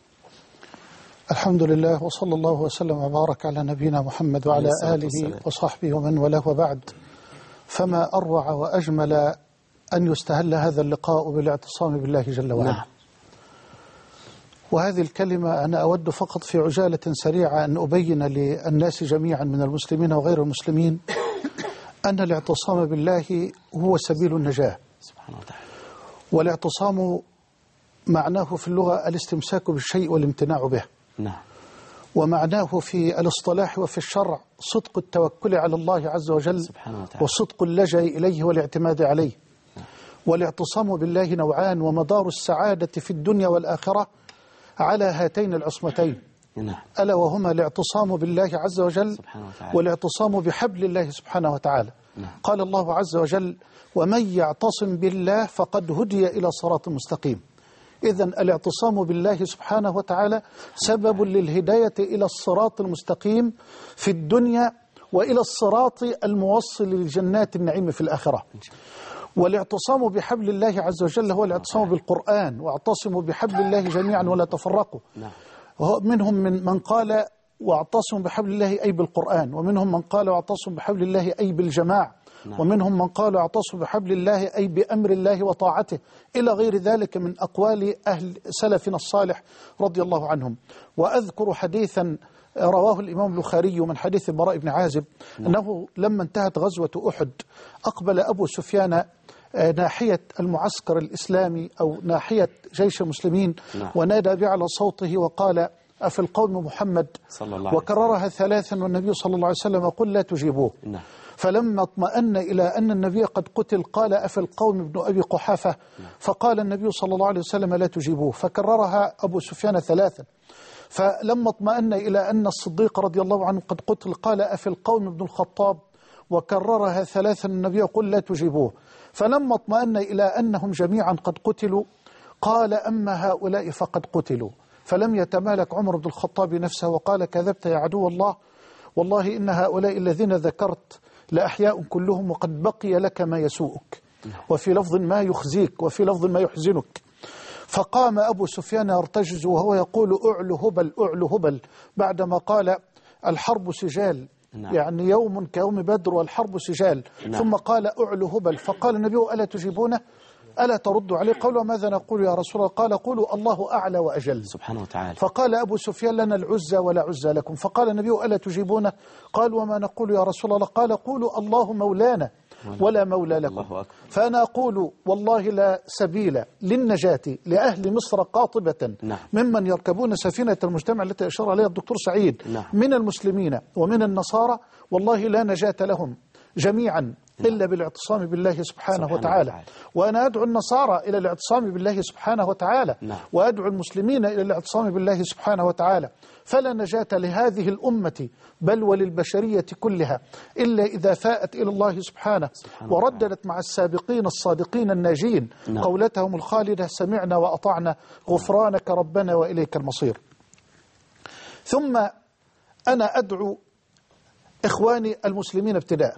الحمد لله وصلى الله وسلم وبارك على نبينا محمد وعلى آله وصحبه ومن والاه، وبعد. فما أروع وأجمل أن يستهل هذا اللقاء بالاعتصام بالله جل وعلا. نعم. وهذه الكلمة أنا أود فقط في عجالة سريعة أن أبين للناس جميعا من المسلمين وغير المسلمين أن الاعتصام بالله هو سبيل النجاة سبحانه وتعالى. والاعتصام معناه في اللغة الاستمساك بالشيء والامتناع به. نعم. ومعناه في الاصطلاح وفي الشرع صدق التوكل على الله عز وجل وصدق اللجأ إليه والاعتماد عليه. نعم. والاعتصام بالله نوعان، ومدار السعادة في الدنيا والآخرة على هاتين العصمتين. نعم. ألا وهما الاعتصام بالله عز وجل والاعتصام بحبل الله سبحانه وتعالى. نعم. قال الله عز وجل: ومن يعتصم بالله فقد هدي إلى صراط مستقيم. إذن الاعتصام بالله سبحانه وتعالى سبب للهداية إلى الصراط المستقيم في الدنيا وإلى الصراط الموصل لجنات النعيم في الآخرة. والاعتصام بحبل الله عز وجل هو الاعتصام بالقرآن، واعتصموا بحبل الله جميعا ولا تفرقوا. منهم من من قال واعتصموا بحبل الله أي بالقرآن، ومنهم من قال واعتصموا بحبل الله أي بالجماعة، ومنهم من قال واعتصموا بحبل الله أي بأمر الله وطاعته، إلى غير ذلك من أقوال أهل سلفنا الصالح رضي الله عنهم. وأذكر حديثا رواه الإمام البخاري من حديث البراء بن عازب أنه لما انتهت غزوة أحد أقبل أبو سفيان ناحية المعسكر الإسلامي أو ناحية جيش المسلمين ونادى بأعلى صوته وقال: أفي القوم محمد؟ وكررها ثلاثا والنبي صلى الله عليه وسلم قل لا تجيبوه. فلما اطمأن إلى أن النبي قد قتل قال: أفي القوم ابن أبي قحافة؟ فقال النبي صلى الله عليه وسلم: لا تجيبوه. فكررها أبو سفيان ثلاثا. فلما اطمأن إلى أن الصديق رضي الله عنه قد قتل قال: أفي القوم ابن الخطاب؟ وكررها ثلاثا النبي قل لا تجيبوه. فلما اطمأن إلى أنهم جميعا قد قتلوا قال: أما هؤلاء فقد قتلوا. فلم يتمالك عمر بن الخطاب نفسه وقال: كذبت يا عدو الله، والله إن هؤلاء الذين ذكرت لأحياء كلهم وقد بقي لك ما يسوءك، وفي لفظ ما يخزيك، وفي لفظ ما يحزنك. فقام أبو سفيان يرتجز وهو يقول: أعلو هبل أعلو هبل، بعدما قال: الحرب سجال. نعم. يعني يوم كيوم بدر والحرب سجال. نعم. ثم قال: أعلو هبل. فقال النبي: ألا تجيبونه؟ ألا تردوا عليه؟ قالوا: ماذا نقول يا رسول الله؟ قال: قولوا الله أعلى وأجل سبحانه وتعالى. فقال أبو سفيان: لنا العزى ولا عزى لكم. فقال النبي: ألا تجيبونه؟ قال: وما نقول يا رسول الله؟ قال: قولوا الله مولانا ولا مولى لكم. فأنا أقول والله لا سبيل للنجاة لأهل مصر قاطبة نعم. ممن يركبون سفينة المجتمع التي أشار عليها الدكتور سعيد نعم. من المسلمين ومن النصارى، والله لا نجاة لهم جميعا إلا بالاعتصام بالله سبحانه وتعالى. وأنا أدعو النصارى إلى الاعتصام بالله سبحانه وتعالى، وأدعو المسلمين إلى الاعتصام بالله سبحانه وتعالى. فلا نجاة لهذه الأمة بل وللبشرية كلها إلا إذا فاءت إلى الله سبحانه ورددت مع السابقين الصادقين الناجين قولتهم الخالدة: سمعنا وأطعنا غفرانك ربنا وإليك المصير. ثم أنا أدعو إخواني المسلمين ابتداء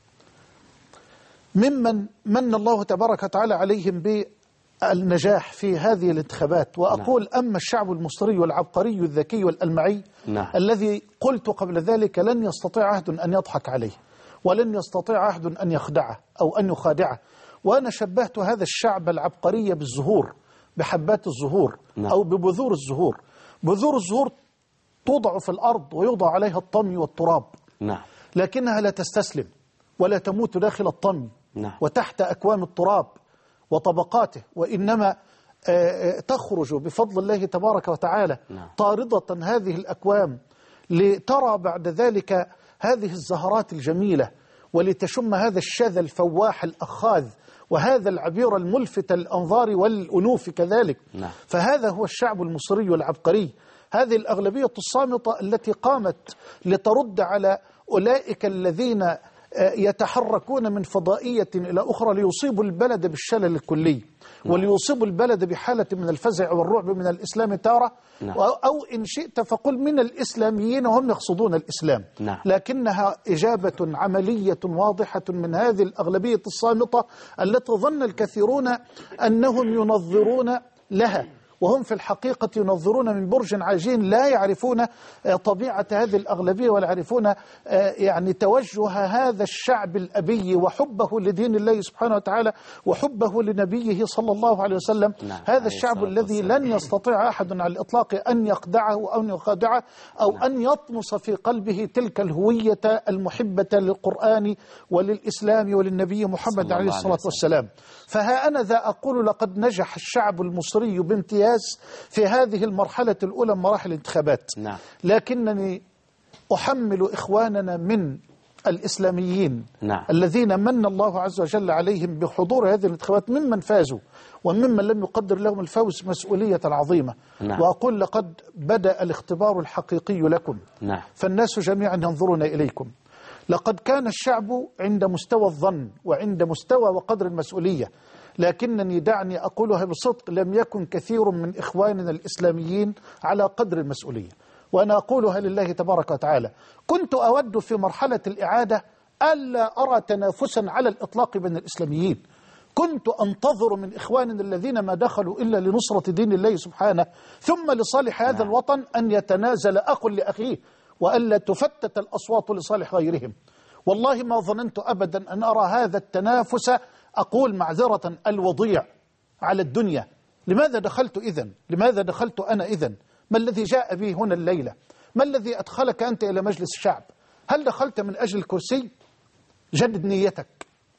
ممن من الله تبارك وتعالى عليهم بالنجاح في هذه الانتخابات، وأقول: أما الشعب المصري والعبقري الذكي والألمعي نعم. الذي قلت قبل ذلك لن يستطيع أحد أن يضحك عليه، ولن يستطيع أحد أن يخدعه أو أن يخادعه. وأنا شبهت هذا الشعب العبقري بالزهور، بحبات الزهور نعم. أو ببذور الزهور. بذور الزهور توضع في الأرض ويوضع عليها الطمي والتراب نعم. لكنها لا تستسلم ولا تموت داخل الطمي نعم. وتحت أكوام التراب وطبقاته، وإنما تخرج بفضل الله تبارك وتعالى نعم. طاردة هذه الأكوام لترى بعد ذلك هذه الزهرات الجميلة، ولتشم هذا الشذا الفواح الأخاذ وهذا العبير الملفت الأنظار والأنوف كذلك نعم. فهذا هو الشعب المصري العبقري، هذه الأغلبية الصامتة التي قامت لترد على أولئك الذين يتحركون من فضائية إلى أخرى ليصيبوا البلد بالشلل الكلي نعم. وليصيبوا البلد بحالة من الفزع والرعب من الإسلام تارة نعم. أو إن شئت فقل من الإسلاميين وهم يقصدون الإسلام نعم. لكنها إجابة عملية واضحة من هذه الأغلبية الصامتة التي ظن الكثيرون أنهم ينظرون لها، وهم في الحقيقة ينظرون من برج عاجين، لا يعرفون طبيعة هذه الأغلبية ولا يعرفون يعني توجه هذا الشعب الأبي وحبه لدين الله سبحانه وتعالى وحبه لنبيه صلى الله عليه وسلم نعم. هذا الشعب الذي لن يستطيع أحد على الإطلاق أن يخدعه أو أن يخادعه أو نعم. أن يطمس في قلبه تلك الهوية المحبة للقرآن وللإسلام وللنبي محمد عليه الصلاة والسلام. فها أنا ذا أقول: لقد نجح الشعب المصري بامتياز في هذه المرحلة الأولى من مراحل الانتخابات نعم. لكنني أحمل إخواننا من الإسلاميين نعم. الذين من الله عز وجل عليهم بحضور هذه الانتخابات ممن فازوا وممن لم يقدر لهم الفوز مسؤولية عظيمة نعم. وأقول: لقد بدأ الاختبار الحقيقي لكم نعم. فالناس جميعا ينظرون إليكم، لقد كان الشعب عند مستوى الظن وعند مستوى وقدر المسؤولية، لكنني دعني أقولها بصدق، لم يكن كثير من إخواننا الإسلاميين على قدر المسؤولية، وأنا أقولها لله تبارك وتعالى. كنت أود في مرحلة الإعادة ألا أرى تنافسا على الإطلاق بين الإسلاميين. كنت أنتظر من إخواننا الذين ما دخلوا إلا لنصرة دين الله سبحانه ثم لصالح هذا الوطن أن يتنازل أخ لأخيه، وألا تفتت الأصوات لصالح غيرهم. والله ما ظننت أبدا أن أرى هذا التنافس، أقول معذرة، الوضيع على الدنيا. لماذا دخلت إذن؟ لماذا دخلت أنا إذن؟ ما الذي جاء بي هنا الليلة؟ ما الذي أدخلك أنت إلى مجلس الشعب؟ هل دخلت من أجل الكرسي؟ جدد نيتك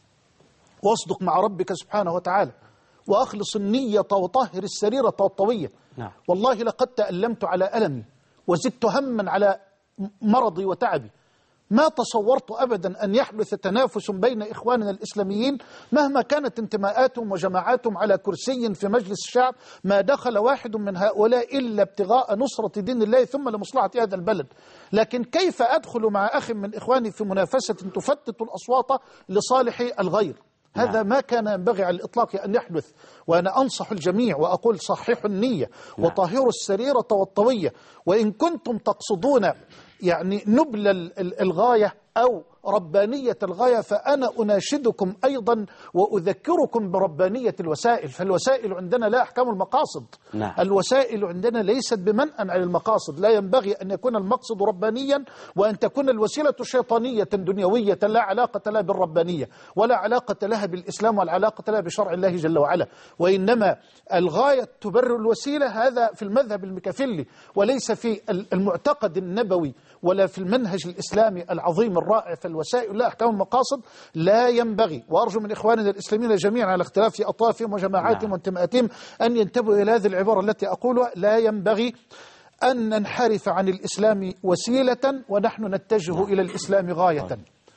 واصدق مع ربك سبحانه وتعالى، وأخلص النية وطهر السريرة والطوية. نعم. والله لقد تألمت على ألمي وزدت هما على مرضي وتعبي. ما تصورت أبدا أن يحدث تنافس بين إخواننا الإسلاميين مهما كانت انتماءاتهم وجماعاتهم على كرسي في مجلس الشعب. ما دخل واحد من هؤلاء إلا ابتغاء نصرة دين الله ثم لمصلحة هذا البلد. لكن كيف أدخل مع أخ من إخواني في منافسة تفتت الأصوات لصالح الغير؟ هذا ما كان ينبغي على الإطلاق أن يحدث. وأنا أنصح الجميع وأقول صححوا النية وطهروا السريرة والطوية. وإن كنتم تقصدون يعني نبل الغاية أو ربانية الغاية، فأنا أناشدكم أيضا وأذكركم بربانية الوسائل. فالوسائل عندنا لا أحكام المقاصد. نعم. الوسائل عندنا ليست بمنأ عن المقاصد. لا ينبغي أن يكون المقصد ربانيا وأن تكون الوسيلة شيطانية دنيوية لا علاقة لها بالربانية ولا علاقة لها بالإسلام ولا علاقة لها بشرع الله جل وعلا. وإنما الغاية تبرر الوسيلة، هذا في المذهب المكافلي وليس في المعتقد النبوي ولا في المنهج الإسلامي العظيم الرائع. فالوسائل لا أحكام المقاصد. لا ينبغي، وأرجو من إخواننا الإسلاميين جميعا على اختلاف أطرافهم وجماعاتهم وانتماءاتهم أن ينتبهوا إلى هذه العبارة التي أقولها: لا ينبغي أن ننحرف عن الإسلام وسيلة ونحن نتجه إلى الإسلام غاية.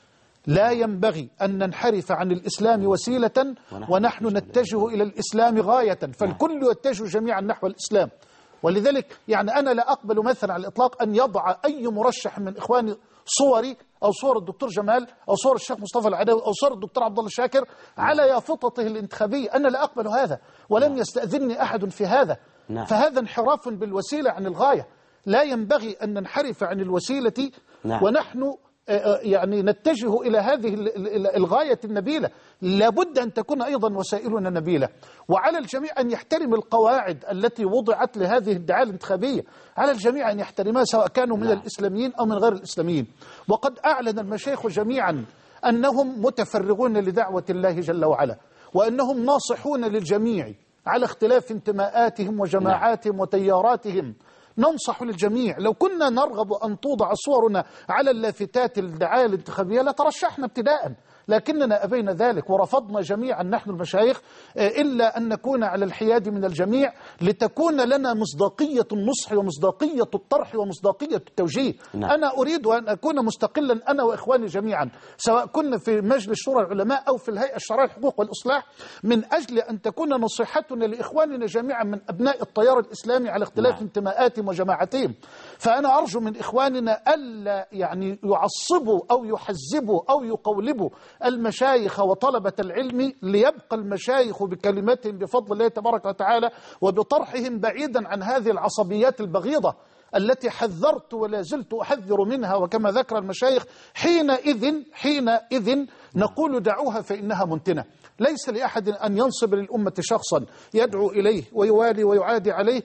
لا ينبغي أن ننحرف عن الإسلام وسيلة ونحن نتجه إلى الإسلام غاية، فالكل يتجه جميعا نحو الإسلام. ولذلك يعني أنا لا أقبل مثلا على الإطلاق أن يضع أي مرشح من إخواني صوري أو صور الدكتور جمال أو صور الشيخ مصطفى العدوي أو صور الدكتور عبد الله شاكر على يافطته الانتخابية. أنا لا أقبل هذا ولم يستأذنني أحد في هذا. فهذا انحراف بالوسيلة عن الغاية. لا ينبغي أن ننحرف عن الوسيلة ونحن يعني نتجه إلى هذه الغاية النبيلة. لابد أن تكون أيضا وسائلنا نبيلة. وعلى الجميع أن يحترم القواعد التي وضعت لهذه الدعاية الانتخابية. على الجميع أن يحترمها سواء كانوا من الإسلاميين أو من غير الإسلاميين. وقد أعلن المشايخ جميعا أنهم متفرغون لدعوة الله جل وعلا، وأنهم ناصحون للجميع على اختلاف انتماءاتهم وجماعاتهم وتياراتهم. ننصح للجميع. لو كنا نرغب أن توضع صورنا على اللافتات الدعاية الانتخابية لترشحنا ابتداء، لكننا أبينا ذلك ورفضنا جميعا نحن المشايخ إلا أن نكون على الحياد من الجميع لتكون لنا مصداقية النصح ومصداقية الطرح ومصداقية التوجيه. نعم. أنا أريد أن أكون مستقلا أنا وإخواني جميعا، سواء كنا في مجلس شورى العلماء أو في الهيئة الشرعية للحقوق والإصلاح، من أجل أن تكون نصيحتنا لإخواننا جميعا من أبناء التيار الإسلامي على اختلاف نعم. انتماءاتهم وجماعاتهم. فأنا أرجو من إخواننا ألا يعني يعصبوا أو يحزبوا أو يقولبوا المشايخ وطلبة العلم، ليبقى المشايخ بكلمتهم بفضل الله تبارك وتعالى وبطرحهم بعيدا عن هذه العصبيات البغيضة التي حذرت ولا زلت أحذر منها. وكما ذكر المشايخ حينئذ حينئذ نقول دعوها فإنها منتنة. ليس لأحد أن ينصب للأمة شخصا يدعو إليه ويوالي ويعادي عليه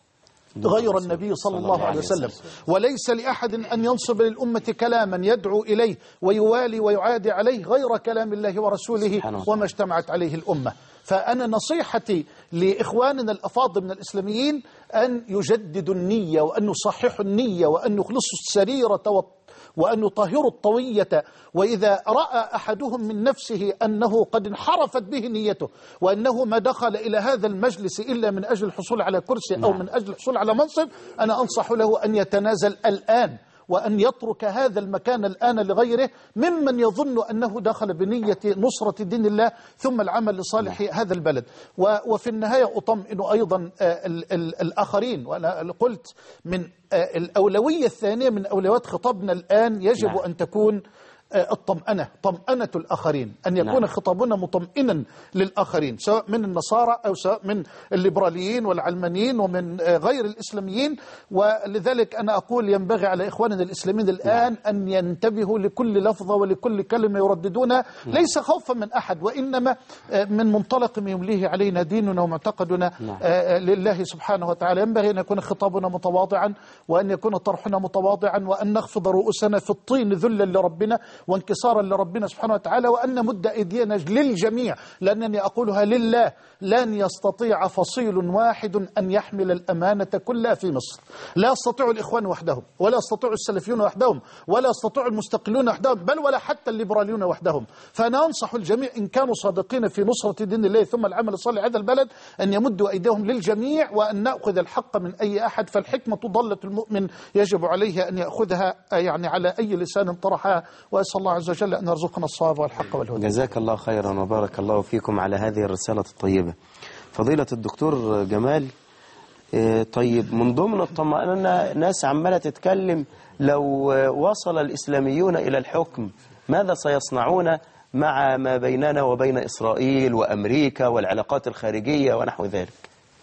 غير النبي صلى الله عليه وسلم، وليس لأحد أن ينصب للأمة كلاما يدعو إليه ويوالي ويعادي عليه غير كلام الله ورسوله وما اجتمعت عليه الأمة. فأنا نصيحتي لإخواننا الأفاضل من الإسلاميين أن يجددوا النية وأن يصححوا النية وأن يخلصوا السريرة وأن يطهروا الطوية. وإذا رأى أحدهم من نفسه أنه قد انحرفت به نيته وأنه ما دخل إلى هذا المجلس إلا من أجل الحصول على كرسي أو من أجل الحصول على منصب، أنا أنصح له أن يتنازل الآن وأن يترك هذا المكان الآن لغيره ممن يظن أنه دخل بنية نصرة دين الله ثم العمل لصالح هذا البلد. وفي النهاية أطمئن أيضا الآخرين، وأنا قلت من الأولوية الثانية من أولويات خطابنا الآن يجب أن تكون الطمأنة، طمأنة الآخرين، أن يكون نعم. خطابنا مطمئنا للآخرين سواء من النصارى أو سواء من الليبراليين والعلمانيين ومن غير الإسلاميين. ولذلك أنا أقول ينبغي على إخواننا الإسلاميين الآن أن ينتبهوا لكل لفظة ولكل كلمة يرددونها، ليس خوفا من أحد وإنما من منطلق ما يمليه علينا ديننا ومعتقدنا لله سبحانه وتعالى. ينبغي أن يكون خطابنا متواضعا، وأن يكون طرحنا متواضعا، وأن نخفض رؤوسنا في الطين ذلا لربنا وانكسارا لربنا سبحانه وتعالى، وأن نمد أيدينا للجميع، لأنني أقولها لله. لن يستطيع فصيل واحد أن يحمل الأمانة كلها في مصر، لا يستطيع الإخوان وحدهم، ولا يستطيع السلفيون وحدهم، ولا يستطيع المستقلون وحدهم، بل ولا حتى الليبراليون وحدهم. فأنا أنصح الجميع إن كانوا صادقين في نصرة دين الله ثم العمل الصالح هذا البلد أن يمدوا أيديهم للجميع، وأن نأخذ الحق من أي أحد، فالحكمة ضلة المؤمن يجب عليه أن يأخذها يعني على أي لسان طرحها. وأسأل الله عز وجل أن يرزقنا الصواب والحق والهدى. جزاك الله خيرا وبارك الله فيكم على هذه الرسالة الطيبة. فضيلة الدكتور جمال، طيب من ضمن الطمأنينة ناس عمالة تتكلم لو وصل الإسلاميون إلى الحكم ماذا سيصنعون مع ما بيننا وبين إسرائيل وأمريكا والعلاقات الخارجية ونحو ذلك؟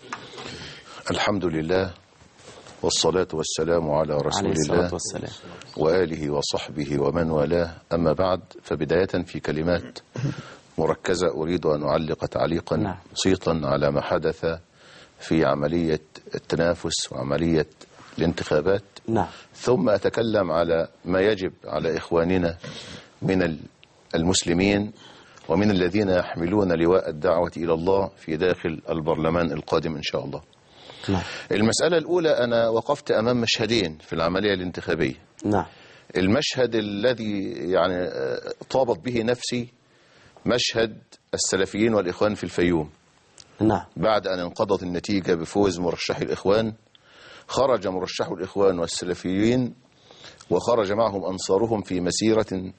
الحمد لله والصلاة والسلام على رسول الله والسلام. وآله وصحبه ومن والاه، أما بعد، فبداية في كلمات مركزة أريد أن أعلق تعليقا نعم. بسيطا على ما حدث في عملية التنافس وعملية الانتخابات نعم. ثم أتكلم على ما يجب على إخواننا من المسلمين ومن الذين يحملون لواء الدعوة إلى الله في داخل البرلمان القادم إن شاء الله. نعم. المسألة الأولى، أنا وقفت أمام مشهدين في العملية الانتخابية. نعم. المشهد الذي يعني طابت به نفسي مشهد السلفيين والإخوان في الفيوم. نعم. بعد أن انقضت النتيجة بفوز مرشحي الإخوان، خرج مرشحو الإخوان والسلفيين وخرج معهم أنصارهم في مسيرة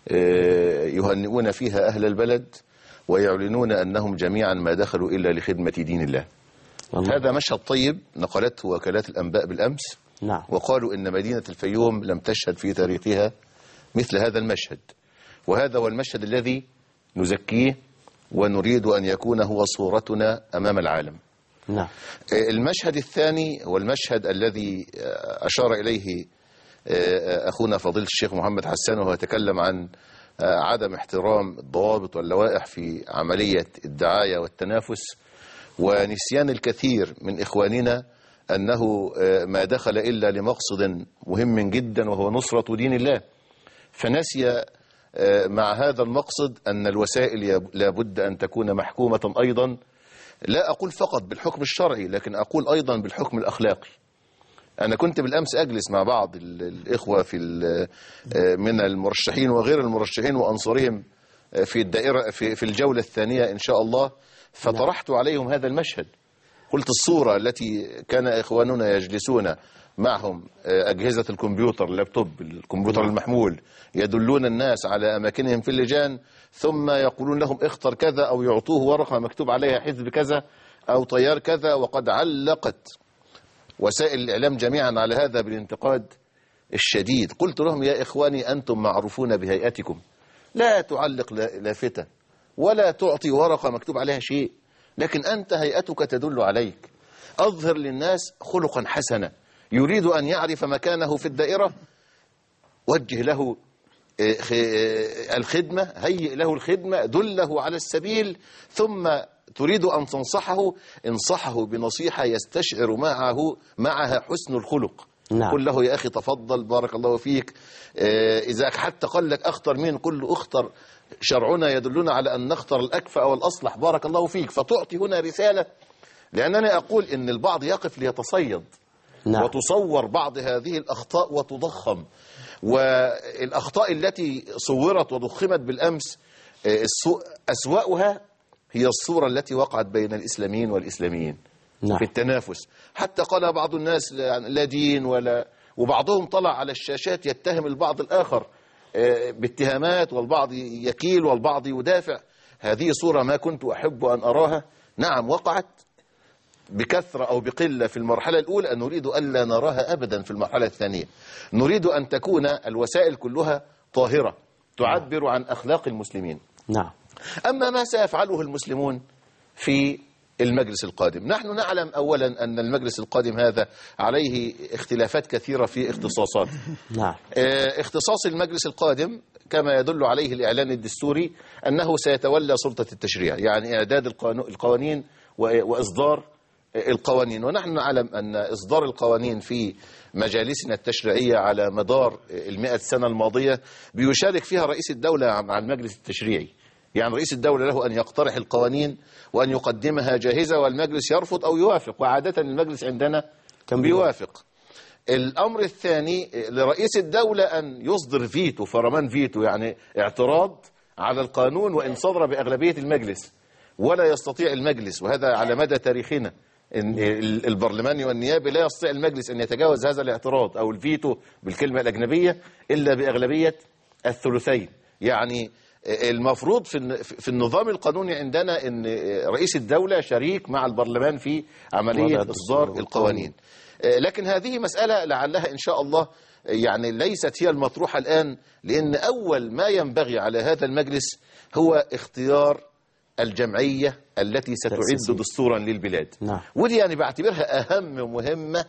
يهنئون فيها أهل البلد ويعلنون أنهم جميعا ما دخلوا إلا لخدمة دين الله. الله. هذا مشهد طيب نقلته وكالات الأنباء بالأمس. نعم. وقالوا إن مدينة الفيوم لم تشهد في تاريخها مثل هذا المشهد، وهذا هو المشهد الذي نزكيه ونريد أن يكون هو صورتنا أمام العالم. نعم. المشهد الثاني هو المشهد الذي أشار إليه أخونا فضيلة الشيخ محمد حسان، وهو يتكلم عن عدم احترام الضوابط واللوائح في عملية الدعاية والتنافس، ونسيان الكثير من إخواننا أنه ما دخل إلا لمقصد مهم جدا وهو نصرة دين الله، فنسي مع هذا المقصد أن الوسائل لابد أن تكون محكومة أيضا، لا أقول فقط بالحكم الشرعي لكن أقول أيضا بالحكم الأخلاقي. أنا كنت بالأمس أجلس مع بعض الإخوة في من المرشحين وغير المرشحين وأنصارهم في الدائرة في في الجولة الثانية إن شاء الله، فطرحت عليهم هذا المشهد. قلت الصورة التي كان إخواننا يجلسون معهم أجهزة الكمبيوتر، اللابتوب، الكمبيوتر المحمول، يدلون الناس على أماكنهم في اللجان ثم يقولون لهم اختر كذا أو يعطوه ورقة مكتوب عليها حزب كذا أو تيار كذا، وقد علقت وسائل الإعلام جميعا على هذا بالانتقاد الشديد. قلت لهم يا إخواني أنتم معروفون بهيئتكم، لا تعلق لافتة ولا تعطي ورقة مكتوب عليها شيء، لكن أنت هيئتك تدل عليك. أظهر للناس خلقا حسنا، يريد أن يعرف مكانه في الدائرة وجه له الخدمة، هيئ له الخدمة، دله على السبيل، ثم تريد أن تنصحه، انصحه بنصيحة يستشعر معه معها حسن الخلق. نعم. قل له يا أخي تفضل بارك الله فيك، إذا حتى قال لك أختر مين قل له أختر، شرعنا يدلنا على أن نختار الأكفأ والأصلح بارك الله فيك. فتعطي هنا رسالة، لأنني أقول إن البعض يقف ليتصيد. نعم. وتصور بعض هذه الأخطاء وتضخم، والأخطاء التي صورت وضخمت بالأمس أسوأها هي الصورة التي وقعت بين الإسلاميين والإسلاميين. نعم. في التنافس، حتى قال بعض الناس لا دين ولا، وبعضهم طلع على الشاشات يتهم البعض الآخر باتهامات، والبعض يكيل والبعض يدافع. هذه صورة ما كنت أحب أن أراها. نعم وقعت بكثرة أو بقلة في المرحلة الأولى، نريد ألا نراها أبدا في المرحلة الثانية. نريد أن تكون الوسائل كلها طاهرة، تعبر عن أخلاق المسلمين. نعم. أما ما سيفعله المسلمون في المجلس القادم، نحن نعلم أولا أن المجلس القادم هذا عليه اختلافات كثيرة في اختصاصات. نعم. اختصاص المجلس القادم كما يدل عليه الإعلان الدستوري أنه سيتولى سلطة التشريع، يعني إعداد القوانين وإصدار القوانين. ونحن نعلم أن إصدار القوانين في مجالسنا التشريعية على مدار المئة سنة الماضية بيشارك فيها رئيس الدولة مع المجلس التشريعي. يعني رئيس الدولة له أن يقترح القوانين وأن يقدمها جاهزة والمجلس يرفض أو يوافق، وعادة المجلس عندنا كان بيوافق. الأمر الثاني لرئيس الدولة أن يصدر فيتو، فرمان فيتو، يعني اعتراض على القانون وإن صدر بأغلبية المجلس، ولا يستطيع المجلس، وهذا على مدى تاريخنا إن البرلماني والنيابي لا يستطيع المجلس أن يتجاوز هذا الاعتراض أو الفيتو بالكلمة الأجنبية إلا بأغلبية الثلثين. يعني المفروض في النظام القانوني عندنا أن رئيس الدولة شريك مع البرلمان في عملية إصدار القوانين. لكن هذه مسألة لعلها إن شاء الله يعني ليست هي المطروحة الآن، لأن أول ما ينبغي على هذا المجلس هو اختيار الجمعية التي ستعد دستورا للبلاد. نعم. ودي يعني بعتبرها أهم مهمة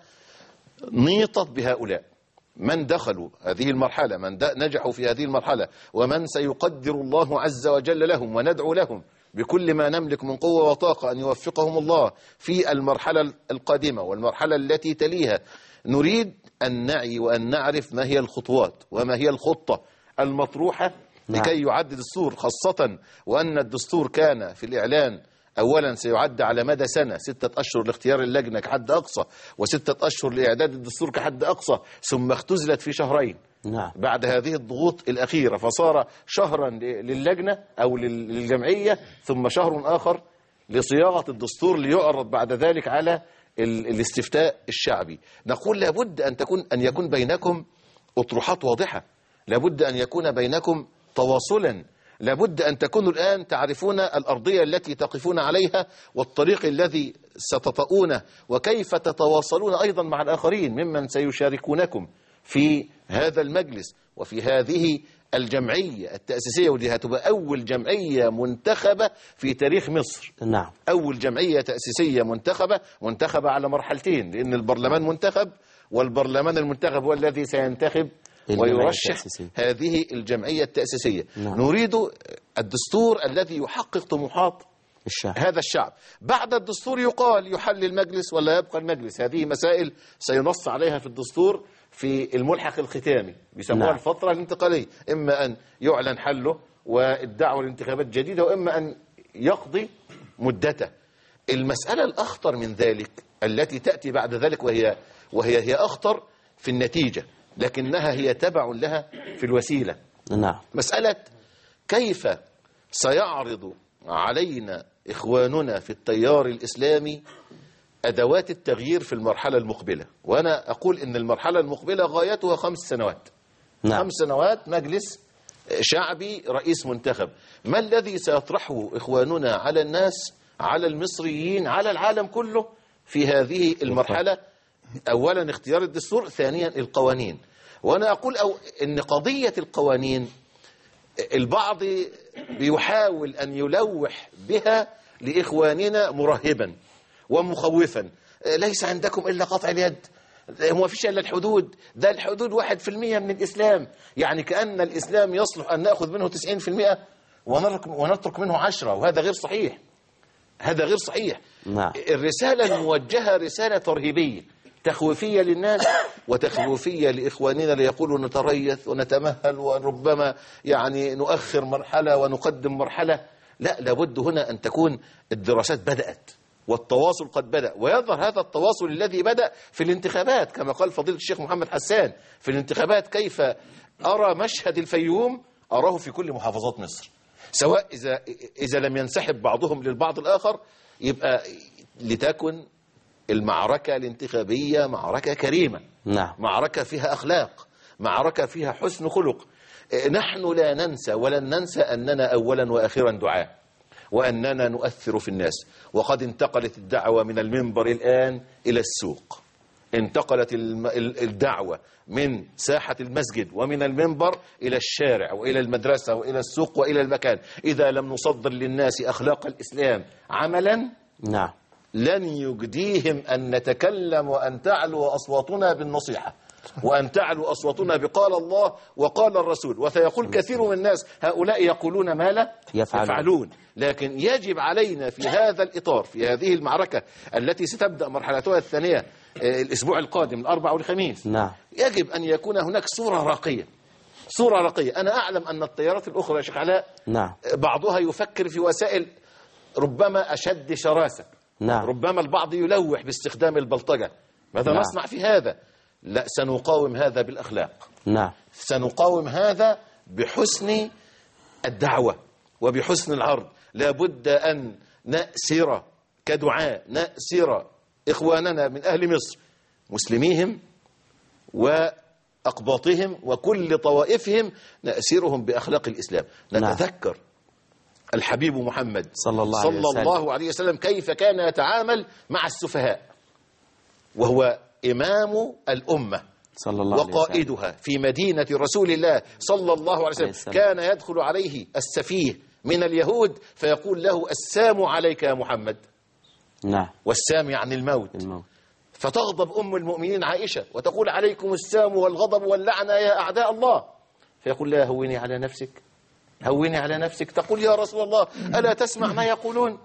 نيطت بهؤلاء من دخلوا هذه المرحلة، من نجحوا في هذه المرحلة، ومن سيقدر الله عز وجل لهم، وندعو لهم بكل ما نملك من قوة وطاقة أن يوفقهم الله في المرحلة القادمة والمرحلة التي تليها. نريد أن نعي وأن نعرف ما هي الخطوات وما هي الخطة المطروحة لكي يعد الدستور، خاصة وأن الدستور كان في الإعلان أولا سيعد على مدى سنة، ستة أشهر لاختيار اللجنة كحد أقصى، وستة أشهر لإعداد الدستور كحد أقصى، ثم اختزلت في شهرين. نعم. بعد هذه الضغوط الأخيرة فصار شهرا للجنة أو للجمعية، ثم شهر آخر لصياغة الدستور ليعرض بعد ذلك على الاستفتاء الشعبي. نقول لابد أن تكون أن يكون بينكم أطروحات واضحة، لابد أن يكون بينكم تواصلا، لابد أن تكونوا الآن تعرفون الأرضية التي تقفون عليها والطريق الذي ستطؤونه، وكيف تتواصلون أيضا مع الآخرين ممن سيشاركونكم في هذا المجلس وفي هذه الجمعية التأسيسية، ودي هتبقى أول جمعية منتخبة في تاريخ مصر. نعم. أول جمعية تأسيسية منتخبة، منتخبة على مرحلتين، لأن البرلمان منتخب، والبرلمان المنتخب هو الذي سينتخب ويرشح هذه الجمعية التأسيسية. نعم. نريد الدستور الذي يحقق طموحات الشعب. هذا الشعب. بعد الدستور يقال يحل المجلس ولا يبقى المجلس، هذه مسائل سينص عليها في الدستور في الملحق الختامي، بيسموها نعم. الفترة الانتقالية، إما أن يعلن حله والدعوة لانتخابات جديدة، وإما أن يقضي مدته. المسألة الأخطر من ذلك التي تأتي بعد ذلك، وهي وهي هي أخطر في النتيجة لكنها هي تبع لها في الوسيلة. نعم. مسألة كيف سيعرض علينا إخواننا في التيار الإسلامي أدوات التغيير في المرحلة المقبلة. وأنا أقول إن المرحلة المقبلة غايتها خمس سنوات. نعم. خمس سنوات مجلس شعبي رئيس منتخب. ما الذي سيطرحه إخواننا على الناس، على المصريين، على العالم كله في هذه المرحلة؟ أولا اختيار الدستور، ثانيا القوانين. وأنا أقول أو إن قضية القوانين البعض بيحاول أن يلوح بها لإخواننا مرهبا ومخوفا. ليس عندكم إلا قطع اليد، ما فيش إلا الحدود، ده الحدود واحد في المية من الإسلام، يعني كأن الإسلام يصلح أن نأخذ منه تسعين في المية ونترك منه عشرة، وهذا غير صحيح. هذا غير صحيح. نعم. الرسالة الموجهة رسالة ترهيبية تخويفية للناس وتخويفية لإخواننا ليقولوا نتريث ونتمهل وربما يعني نؤخر مرحلة ونقدم مرحلة. لا، لابد هنا أن تكون الدراسات بدأت والتواصل قد بدأ، ويظهر هذا التواصل الذي بدأ في الانتخابات كما قال فضيلة الشيخ محمد حسان في الانتخابات. كيف أرى مشهد الفيوم أراه في كل محافظات مصر، سواء إذا إذا لم ينسحب بعضهم للبعض الآخر، يبقى لتكن المعركة الانتخابية معركة كريمة. نعم. معركة فيها أخلاق، معركة فيها حسن خلق. نحن لا ننسى ولن ننسى أننا أولا وآخرا دعاء، وأننا نؤثر في الناس، وقد انتقلت الدعوة من المنبر الآن إلى السوق. انتقلت الدعوة من ساحة المسجد ومن المنبر إلى الشارع وإلى المدرسة وإلى السوق وإلى المكان. إذا لم نصدر للناس أخلاق الإسلام عملا نعم لن يجديهم أن نتكلم وأن تعلو أصواتنا بالنصيحة وأن تعلو أصواتنا بقال الله وقال الرسول. وسيقول كثير من الناس هؤلاء يقولون ما لا يفعلون, يفعلون. لكن يجب علينا في هذا الإطار في هذه المعركة التي ستبدأ مرحلتها الثانية الأسبوع القادم الأربع والخميس نعم يجب أن يكون هناك صورة راقية صورة راقية. أنا أعلم أن التيارات الأخرى يا شيخ علاء نعم بعضها يفكر في وسائل ربما أشد شراسة. نعم ربما البعض يلوح باستخدام البلطجة. ماذا نعم. نصنع في هذا؟ لا، سنقاوم هذا بالأخلاق. نعم سنقاوم هذا بحسن الدعوة وبحسن العرض. لابد أن نأسر كدعاء نأسر إخواننا من أهل مصر مسلميهم وأقباطهم وكل طوائفهم نأسرهم بأخلاق الإسلام. نتذكر الحبيب محمد صلى الله عليه صلى وسلم, الله عليه وسلم كيف كان يتعامل مع السفهاء وهو إمام الأمة صلى الله عليه وسلم وقائدها في مدينة رسول الله صلى الله عليه وسلم. السلام. كان يدخل عليه السفيه من اليهود فيقول له السام عليك يا محمد. نعم والسام يعني الموت. الموت. فتغضب أم المؤمنين عائشة وتقول عليكم السام والغضب واللعنة يا أعداء الله. فيقول لا هوني على نفسك هوني على نفسك. تقول يا رسول الله ألا تسمع ما يقولون؟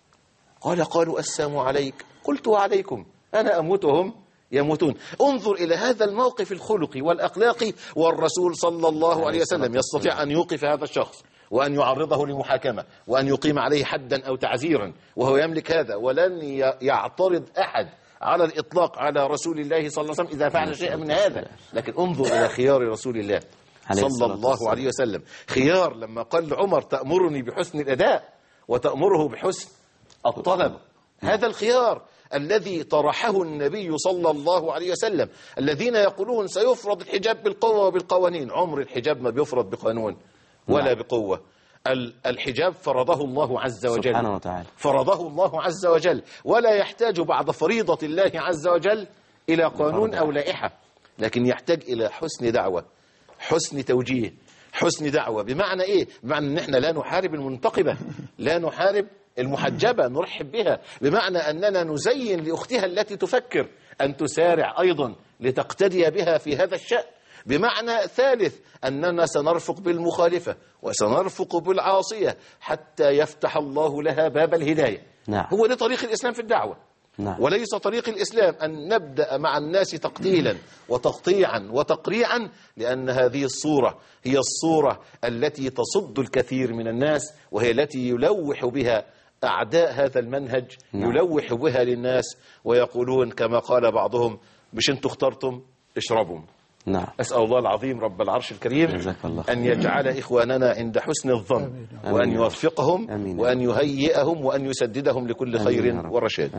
قال قالوا السام عليك قلت وعليكم أنا أموت وهم يموتون. انظر إلى هذا الموقف الخلقي والأخلاقي والرسول صلى الله عليه وسلم يستطيع أن يوقف هذا الشخص وأن يعرضه لمحاكمة وأن يقيم عليه حدا أو تعزيرا وهو يملك هذا ولن يعترض أحد على الإطلاق على رسول الله صلى الله عليه وسلم إذا فعل شيئا من هذا. لكن انظر إلى خيار رسول الله صلى الله عليه وسلم. خيار لما قال عمر تأمرني بحسن الأداء وتأمره بحسن الطلب. هذا الخيار الذي طرحه النبي صلى الله عليه وسلم. الذين يقولون سيفرض الحجاب بالقوة وبالقوانين. عمر الحجاب ما بيفرض بقانون ولا بقوة. الحجاب فرضه الله عز وجل سبحانه وتعالى فرضه الله عز وجل ولا يحتاج بعد فريضة الله عز وجل إلى قانون أو لائحة لكن يحتاج إلى حسن دعوة حسن توجيه حسن دعوة. بمعنى إيه؟ بمعنى أن احنا لا نحارب المنتقبة لا نحارب المحجبة نرحب بها. بمعنى أننا نزين لأختها التي تفكر أن تسارع أيضا لتقتدي بها في هذا الشأن. بمعنى ثالث أننا سنرفق بالمخالفة وسنرفق بالعاصية حتى يفتح الله لها باب الهداية. نعم. هو ده طريق الإسلام في الدعوة. نعم. وليس طريق الإسلام أن نبدأ مع الناس تقتيلا وتقطيعا وتقريعا لأن هذه الصورة هي الصورة التي تصد الكثير من الناس وهي التي يلوح بها أعداء هذا المنهج. نعم. يلوح بها للناس ويقولون كما قال بعضهم مش انتوا اخترتم اشربوا. نعم. أسأل الله العظيم رب العرش الكريم أن يجعل إخواننا عند حسن الظن أمين. وأن يوفقهم أمين. وأن يهيئهم وأن يسددهم لكل خير ورشاد.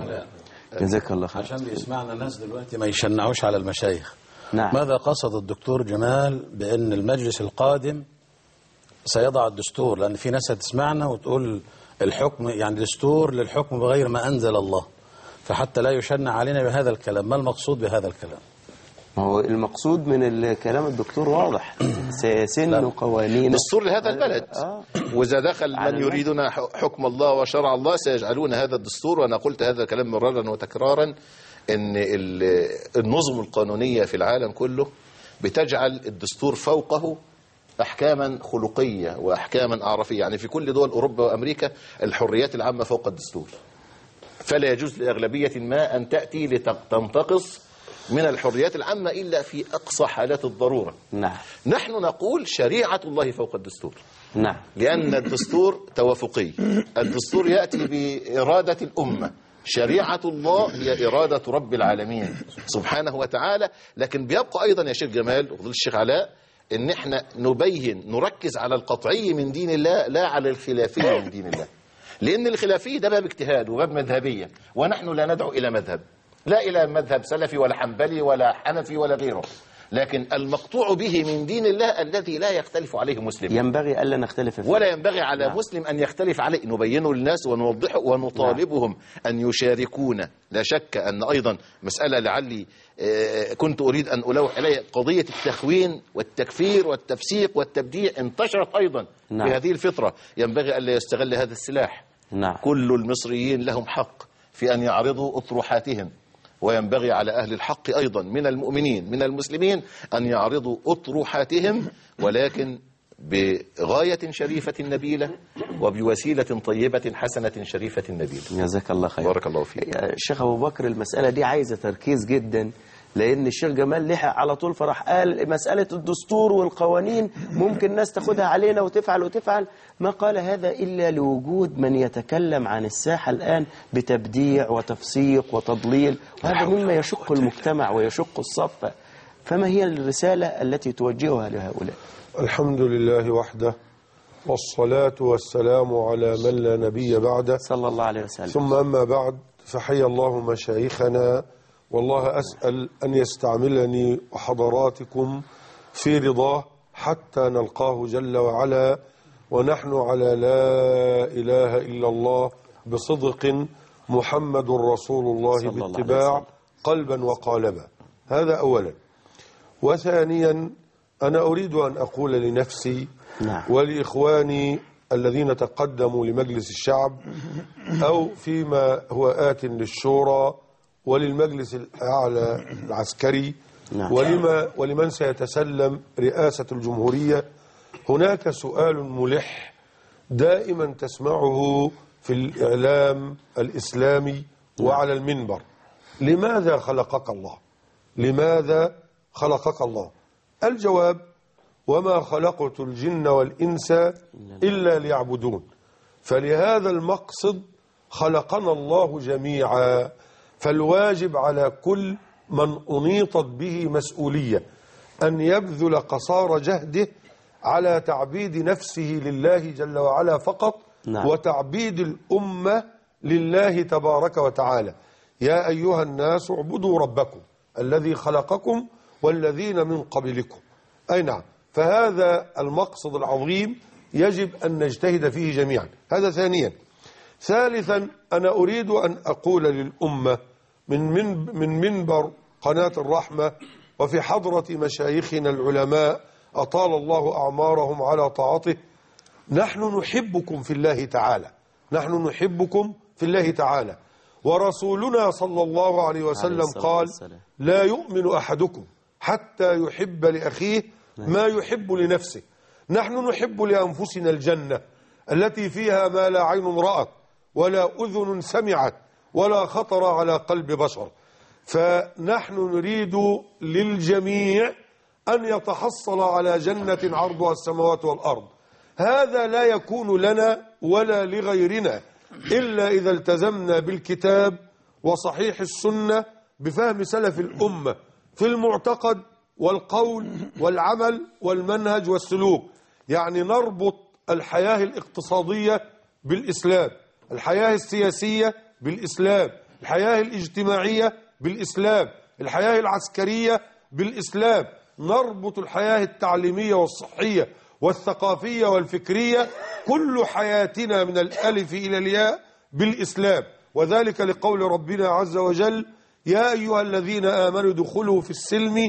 جزاك الله خير. عشان بيسمعنا الناس دلوقتي ما يشنعوش على المشايخ. نعم. ماذا قصد الدكتور جمال بأن المجلس القادم سيضع الدستور؟ لأن في ناس هتسمعنا وتقول الحكم يعني دستور للحكم بغير ما أنزل الله، فحتى لا يشنع علينا بهذا الكلام. ما المقصود بهذا الكلام؟ ما هو المقصود من الكلام الدكتور واضح سيسن قوانين دستور لهذا البلد. آه. وإذا دخل من يريدون حكم الله وشرع الله سيجعلون هذا الدستور. وأنا قلت هذا الكلام مرارا وتكرارا أن النظم القانونية في العالم كله بتجعل الدستور فوقه أحكاما خلقية وأحكاما أعرفية. يعني في كل دول أوروبا وأمريكا الحريات العامة فوق الدستور، فلا يجوز لأغلبية ما أن تأتي لتنتقص من الحريات العامة إلا في أقصى حالات الضرورة. نعم. نحن نقول شريعة الله فوق الدستور. نعم. لأن الدستور توافقي. الدستور يأتي بإرادة الأمة. شريعة الله هي إرادة رب العالمين سبحانه وتعالى. لكن بيبقى أيضا يا شيخ جمال وفضل الشيخ علاء إن احنا نبين نركز على القطعي من دين الله لا على الخلافي من دين الله. لأن الخلافي ده باب اجتهاد وباب مذهبية ونحن لا ندعو إلى مذهب، لا إلى مذهب سلفي ولا حنبلي ولا حنفي ولا غيره، لكن المقطوع به من دين الله الذي لا يختلف عليه مسلم. ينبغي ألا نختلف فيه. ولا ينبغي على نعم. مسلم أن يختلف عليه. نبينه للناس ونوضحه ونطالبهم نعم. أن يشاركونا. لا شك أن أيضا مسألة لعلي كنت أريد أن ألوح إليها، قضية التخوين والتكفير والتفسيق والتبديع انتشرت أيضا نعم. في هذه الفترة. ينبغي ألا يستغل هذا السلاح. نعم. كل المصريين لهم حق في أن يعرضوا أطروحاتهم، وينبغي على أهل الحق أيضا من المؤمنين من المسلمين أن يعرضوا أطروحاتهم، ولكن بغاية شريفة نبيلة وبوسيلة طيبة حسنة شريفة نبيلة. جزاك الله خير. بارك الله فيك. الشيخ أبو بكر، المسألة دي عايزة تركيز جدا، لأن الشيخ جمال لحق على طول فرح قال مسألة الدستور والقوانين ممكن ناس تاخدها علينا وتفعل وتفعل. ما قال هذا إلا لوجود من يتكلم عن الساحة الآن بتبديع وتفسيق وتضليل، وهذا مما يشق المجتمع ويشق الصف. فما هي الرسالة التي توجهها لهؤلاء؟ الحمد لله وحده، والصلاة والسلام على من لا نبي بعده صلى الله عليه وسلم. ثم أما بعد، فحي الله مشايخنا، والله أسأل أن يستعملني وحضراتكم في رضاه حتى نلقاه جل وعلا ونحن على لا إله إلا الله بصدق محمد رسول الله باتباع قلبا وقالبا. هذا أولا. وثانيا، أنا أريد أن أقول لنفسي نعم. ولإخواني الذين تقدموا لمجلس الشعب أو فيما هو آت للشورى وللمجلس الأعلى العسكري نعم. ولما ولمن سيتسلم رئاسة الجمهورية، هناك سؤال ملح دائما تسمعه في الإعلام الإسلامي وعلى المنبر: لماذا خلقك الله؟ لماذا خلقك الله؟ الجواب: وما خلقت الجن والإنس إلا ليعبدون. فلهذا المقصد خلقنا الله جميعا. فالواجب على كل من أنيطت به مسؤولية أن يبذل قصارى جهده على تعبيد نفسه لله جل وعلا فقط نعم. وتعبيد الأمة لله تبارك وتعالى. يا أيها الناس اعبدوا ربكم الذي خلقكم والذين من قبلكم. أي نعم. فهذا المقصد العظيم يجب أن نجتهد فيه جميعا. هذا ثانيا. ثالثا، أنا أريد أن أقول للأمة من, من, من منبر قناة الرحمة وفي حضرة مشايخنا العلماء أطال الله أعمارهم على طاعته: نحن نحبكم في الله تعالى، نحن نحبكم في الله تعالى. ورسولنا صلى الله عليه وسلم قال: لا يؤمن أحدكم حتى يحب لأخيه ما يحب لنفسه. نحن نحب لأنفسنا الجنة التي فيها ما لا عين رأت ولا أذن سمعت ولا خطر على قلب بشر. فنحن نريد للجميع أن يتحصل على جنة عرضها السماوات والأرض. هذا لا يكون لنا ولا لغيرنا إلا إذا التزمنا بالكتاب وصحيح السنة بفهم سلف الأمة في المعتقد والقول والعمل والمنهج والسلوك. يعني نربط الحياة الاقتصادية بالإسلام، الحياة السياسية بالإسلام، الحياة الاجتماعية بالإسلام، الحياة العسكرية بالإسلام، نربط الحياة التعليمية والصحية والثقافية والفكرية، كل حياتنا من الألف إلى الياء بالإسلام. وذلك لقول ربنا عز وجل: يا أيها الذين آمنوا ادخلوا في السلم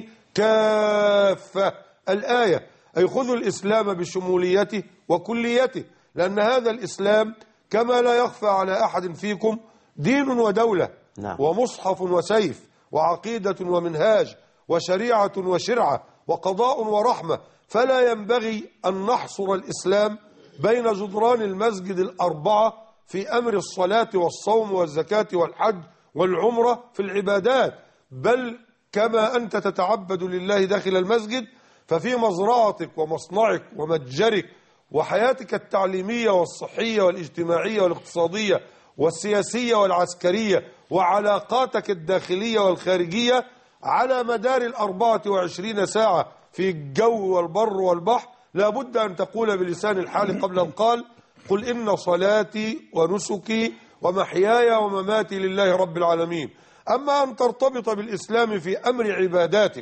كافة. الآية أي خذوا الإسلام بشموليته وكليته، لأن هذا الإسلام كما لا يخفى على أحد فيكم دين ودولة نعم. ومصحف وسيف وعقيدة ومنهاج وشريعة وشرعة وقضاء ورحمة. فلا ينبغي أن نحصر الإسلام بين جدران المسجد الأربعة في أمر الصلاة والصوم والزكاة والحج والعمرة في العبادات، بل كما أنت تتعبد لله داخل المسجد، ففي مزرعتك ومصنعك ومتجرك وحياتك التعليمية والصحية والاجتماعية والاقتصادية والسياسية والعسكرية وعلاقاتك الداخلية والخارجية على مدار الأربعة وعشرين ساعة في الجو والبر والبحر، لابد أن تقول بلسان الحال قبل القال: قل إن صلاتي ونسكي ومحياي ومماتي لله رب العالمين. أما أن ترتبط بالإسلام في أمر عباداتك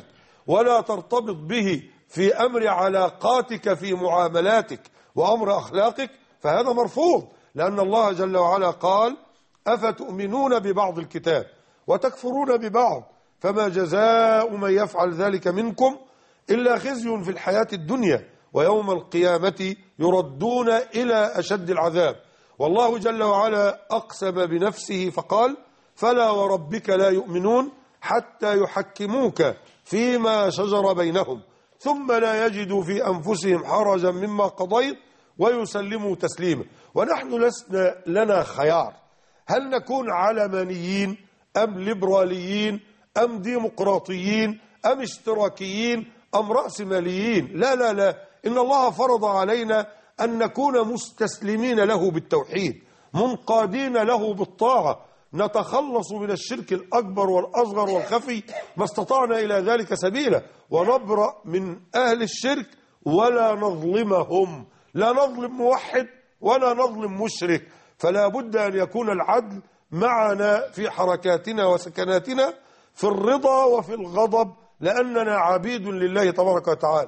ولا ترتبط به في أمر علاقاتك في معاملاتك وأمر أخلاقك فهذا مرفوض، لأن الله جل وعلا قال أفتؤمنون ببعض الكتاب وتكفرون ببعض فما جزاء من يفعل ذلك منكم إلا خزي في الحياة الدنيا ويوم القيامة يردون إلى أشد العذاب. والله جل وعلا أقسم بنفسه فقال فلا وربك لا يؤمنون حتى يحكموك فيما شجر بينهم ثم لا يجدوا في أنفسهم حرجا مما قضيت ويسلموا تسليما. ونحن لسنا لنا خيار، هل نكون علمانيين أم ليبراليين أم ديمقراطيين أم اشتراكيين أم رأسماليين؟ لا لا لا، إن الله فرض علينا أن نكون مستسلمين له بالتوحيد، منقادين له بالطاعة، نتخلص من الشرك الأكبر والأصغر والخفي ما استطعنا إلى ذلك سبيلا، ونبرأ من أهل الشرك ولا نظلمهم، لا نظلم موحد ولا نظلم مشرك. فلا بد أن يكون العدل معنا في حركاتنا وسكناتنا، في الرضا وفي الغضب، لأننا عبيد لله تبارك وتعالى.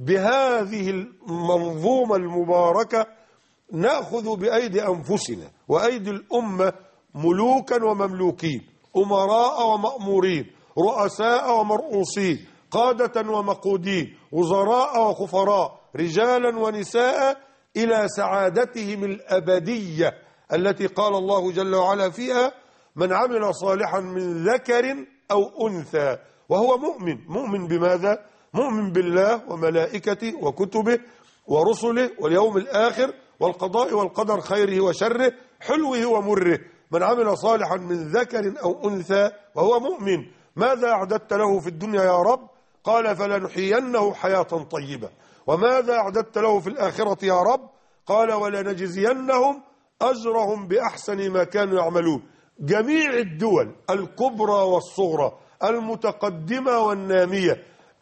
بهذه المنظومة المباركة نأخذ بأيدي أنفسنا وأيدي الأمة ملوكا ومملوكين، أمراء ومأمورين، رؤساء ومرؤوسين، قادة ومقودين، وزراء وخفراء، رجالا ونساء، إلى سعادتهم الأبدية التي قال الله جل وعلا فيها من عمل صالحا من ذكر أو أنثى وهو مؤمن. مؤمن بماذا؟ مؤمن بالله وملائكته وكتبه ورسله واليوم الآخر والقضاء والقدر خيره وشره حلوه ومره. من عمل صالحا من ذكر أو أنثى وهو مؤمن. ماذا أعددت له في الدنيا يا رب؟ قال فلنحيينه حياة طيبة. وماذا أعددت له في الآخرة يا رب؟ قال ولنجزينهم أجرهم بأحسن ما كانوا يعملون. جميع الدول الكبرى والصغرى، المتقدمة والنامية،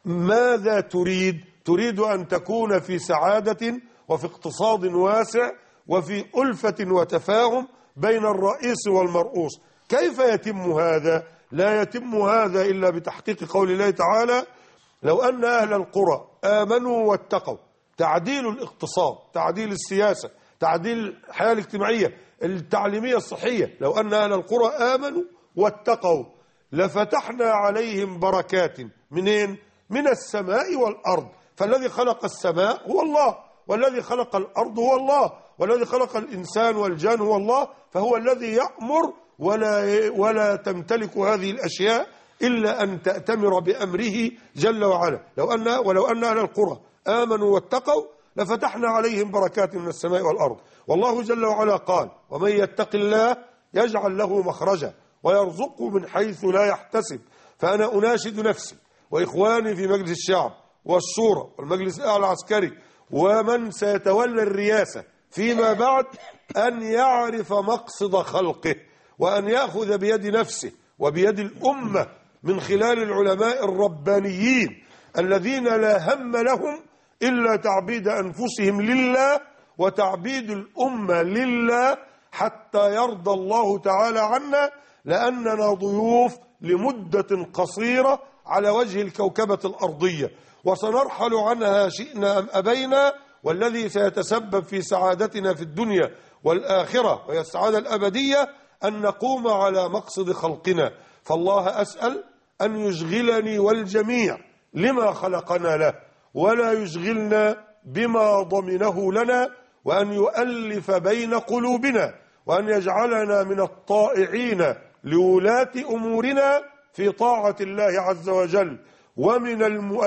ماذا تريد؟ تريد أن تكون في سعادة وفي اقتصاد واسع وفي ألفة وتفاهم بين الرئيس والمرؤوس. كيف يتم هذا؟ لا يتم هذا إلا بتحقيق قول الله تعالى لو أن أهل القرى آمنوا واتقوا. تعديل الاقتصاد، تعديل السياسة، تعديل الحياة الاجتماعية، التعليمية الصحية. لو أن أهل القرى آمنوا واتقوا لفتحنا عليهم بركات منين؟ من السماء والأرض. فالذي خلق السماء هو الله، والذي خلق الأرض هو الله، والذي خلق الإنسان والجان هو الله. فهو الذي يأمر ولا ولا تمتلك هذه الأشياء إلا أن تأتمر بأمره جل وعلا. لو أن ولو أن أهل القرى آمنوا واتقوا لفتحنا عليهم بركات من السماء والأرض. والله جل وعلا قال ومن يتق الله يجعل له مخرجا ويرزقه من حيث لا يحتسب. فأنا أناشد نفسي وإخواني في مجلس الشعب والشورى والمجلس الأعلى العسكري ومن سيتولى الرئاسة فيما بعد أن يعرف مقصد خلقه، وأن يأخذ بيد نفسه وبيد الأمة من خلال العلماء الربانيين الذين لا هم لهم إلا تعبيد أنفسهم لله وتعبيد الأمة لله حتى يرضى الله تعالى عنا، لأننا ضيوف لمدة قصيرة على وجه الكوكبة الأرضية، وسنرحل عنها شئنا أم أبينا. والذي سيتسبب في سعادتنا في الدنيا والآخرة وهي السعادة الأبدية أن نقوم على مقصد خلقنا. فالله أسأل أن يشغلني والجميع لما خلقنا له، ولا يشغلنا بما ضمنه لنا، وأن يؤلف بين قلوبنا، وأن يجعلنا من الطائعين لولاة أمورنا في طاعة الله عز وجل، ومن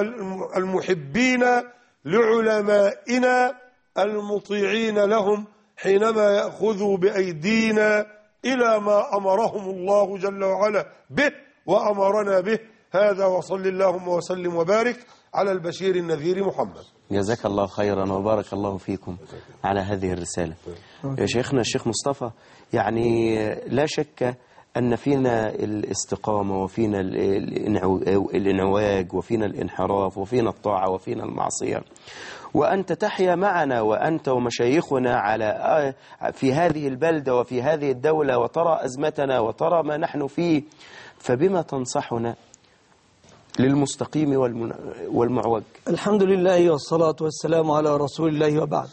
المحبين لعلمائنا المطيعين لهم حينما يأخذوا بأيدينا إلى ما أمرهم الله جل وعلا به وأمرنا به. هذا وصل اللهم وسلم وبارك على البشير النذير محمد. جزاك الله خيرا وبارك الله فيكم على هذه الرسالة. يا شيخنا الشيخ مصطفى، يعني لا شك أن فينا الاستقامة وفينا الانعواج وفينا الانحراف وفينا الطاعة وفينا المعصية، وأنت تحيا معنا وأنت ومشايخنا على في هذه البلدة وفي هذه الدولة وترى أزمتنا وترى ما نحن فيه، فبما تنصحنا للمستقيم والمعوج. الحمد لله والصلاة والسلام على رسول الله وبعد.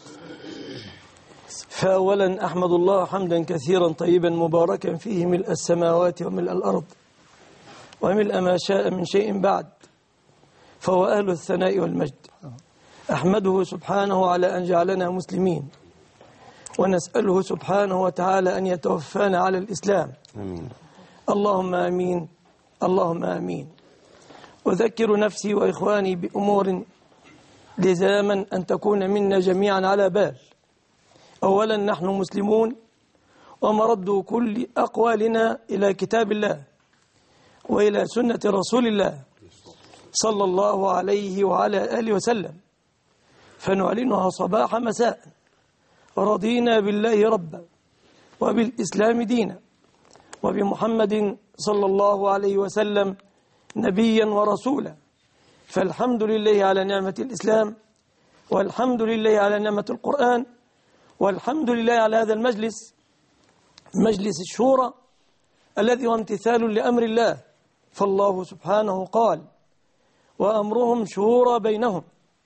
فأولا أحمد الله حمدا كثيرا طيبا مباركا فيه ملء السماوات وملء الأرض وملء ما شاء من شيء بعد، فهو أهل الثناء والمجد. أحمده سبحانه على أن جعلنا مسلمين، ونسأله سبحانه وتعالى أن يتوفانا على الإسلام. آمين. اللهم آمين، اللهم آمين. أذكر نفسي وإخواني بأمور لزاما أن تكون منا جميعا على بال. أولا نحن مسلمون، ومرد كل أقوالنا إلى كتاب الله وإلى سنة رسول الله صلى الله عليه وعلى آله وسلم، فنعلنها صباح مساء. رضينا بالله ربا وبالإسلام دينا وبمحمد صلى الله عليه وسلم نبيا ورسولا. فالحمد لله على نعمة الإسلام، والحمد لله على نعمة القرآن، والحمد لله على هذا المجلس، مجلس الشورى الذي هو امتثال لأمر الله. فالله سبحانه قال: وأمرهم شورى بينهم.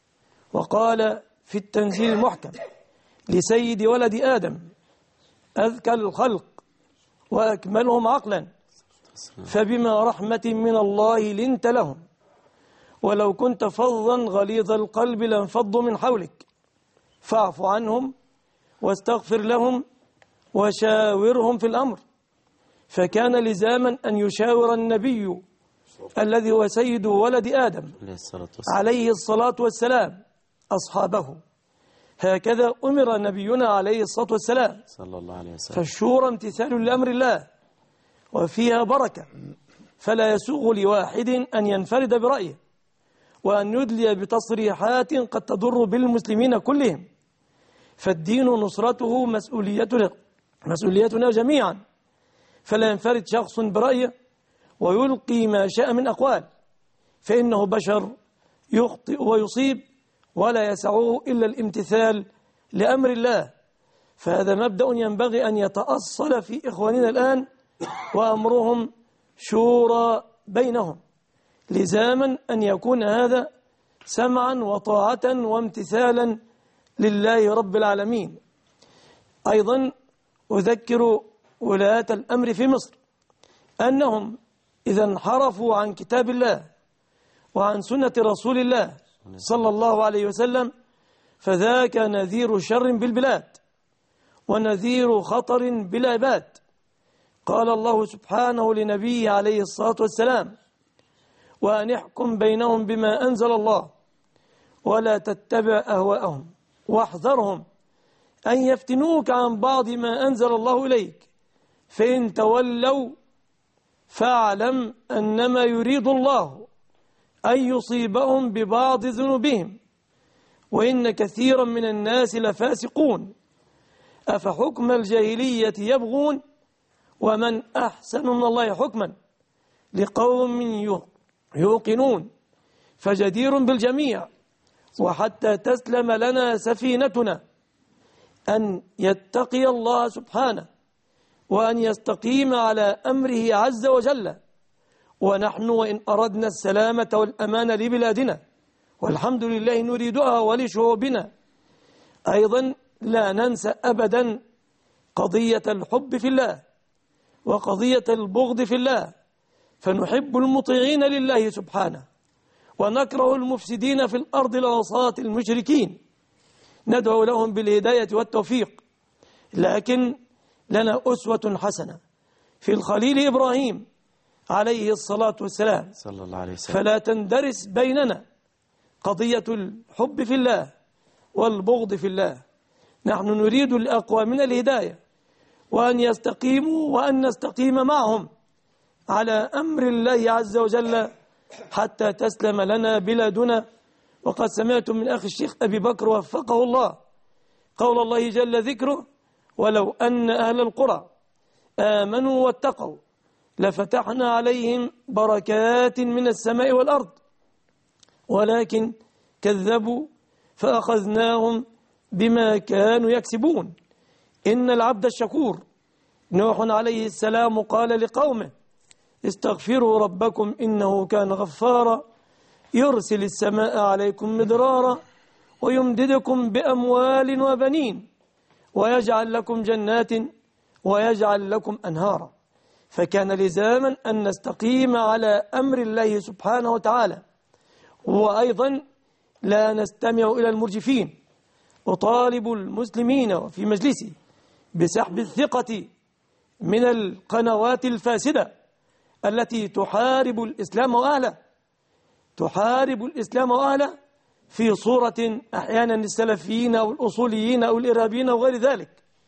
وقال في التنزيل المحكم لسيد ولد آدم: أذكى الخلق وأكملهم عقلا، فبما رحمة من الله لنت لهم، ولو كنت فظا غليظ القلب لانفضوا من حولك، فاعف عنهم واستغفر لهم وشاورهم في الأمر. فكان لزاما أن يشاور النبي الذي هو سيد ولد آدم عليه الصلاة والسلام أصحابه. هكذا أمر نبينا عليه الصلاة والسلام صلى الله عليه وسلم. فالشورى امتثال لأمر الله وفيها بركة، فلا يسوغ لواحد أن ينفرد برأيه وأن يدلي بتصريحات قد تضر بالمسلمين كلهم. فالدين نصرته مسؤوليتنا, مسؤوليتنا جميعا، فلا ينفرد شخص برأيه ويلقي ما شاء من أقوال، فإنه بشر يخطئ ويصيب، ولا يسعه إلا الامتثال لأمر الله. فهذا مبدأ ينبغي أن يتأصل في إخواننا الآن، وأمرهم شورى بينهم، لزاما أن يكون هذا سمعا وطاعة وامتثالا لله رب العالمين. أيضا أذكر ولاة الأمر في مصر أنهم إذا انحرفوا عن كتاب الله وعن سنة رسول الله صلى الله عليه وسلم، فذاك نذير شر بالبلاد ونذير خطر بالعباد. قال الله سبحانه لنبيه عليه الصلاة والسلام: وأن احكم بينهم بما أنزل الله ولا تتبع أهواءهم واحذرهم أن يفتنوك عن بعض ما أنزل الله إليك، فإن تولوا فاعلم أنما يريد الله أن يصيبهم ببعض ذنوبهم وإن كثيرا من الناس لفاسقون، أفحكم الجاهلية يبغون ومن أحسن من الله حكما لقوم يوقنون. فجدير بالجميع وحتى تسلم لنا سفينتنا أن يتقي الله سبحانه وأن يستقيم على أمره عز وجل، ونحن وإن أردنا السلامة والأمان لبلادنا والحمد لله نريدها ولشعوبنا. أيضا لا ننسى أبدا قضية الحب في الله وقضية البغض في الله، فنحب المطيعين لله سبحانه ونكره المفسدين في الأرض العصاة المشركين، ندعو لهم بالهداية والتوفيق. لكن لنا أسوة حسنة في الخليل إبراهيم عليه الصلاة والسلام صلى الله عليه وسلم، فلا تندرس بيننا قضية الحب في الله والبغض في الله. نحن نريد لأقوامنا الهداية وأن يستقيموا وأن نستقيم معهم على أمر الله عز وجل حتى تسلم لنا بلادنا. وقد سمعتم من أخي الشيخ أبي بكر وفقه الله قول الله جل ذكره: ولو أن أهل القرى آمنوا واتقوا لفتحنا عليهم بركات من السماء والأرض ولكن كذبوا فأخذناهم بما كانوا يكسبون. إن العبد الشكور نوح عليه السلام قال لقومه: استغفروا ربكم إنه كان غفارا يرسل السماء عليكم مدرارا ويمددكم بأموال وبنين ويجعل لكم جنات ويجعل لكم أنهارا. فكان لزاما أن نستقيم على أمر الله سبحانه وتعالى. وأيضا لا نستمع إلى المرجفين. أطالب المسلمين وفي مجلسي بسحب الثقة من القنوات الفاسدة التي تحارب الإسلام وأهله تحارب الإسلام وأهله في صورة أحيانا السلفيين أو الأصوليين أو الإرهابيين أو غير ذلك.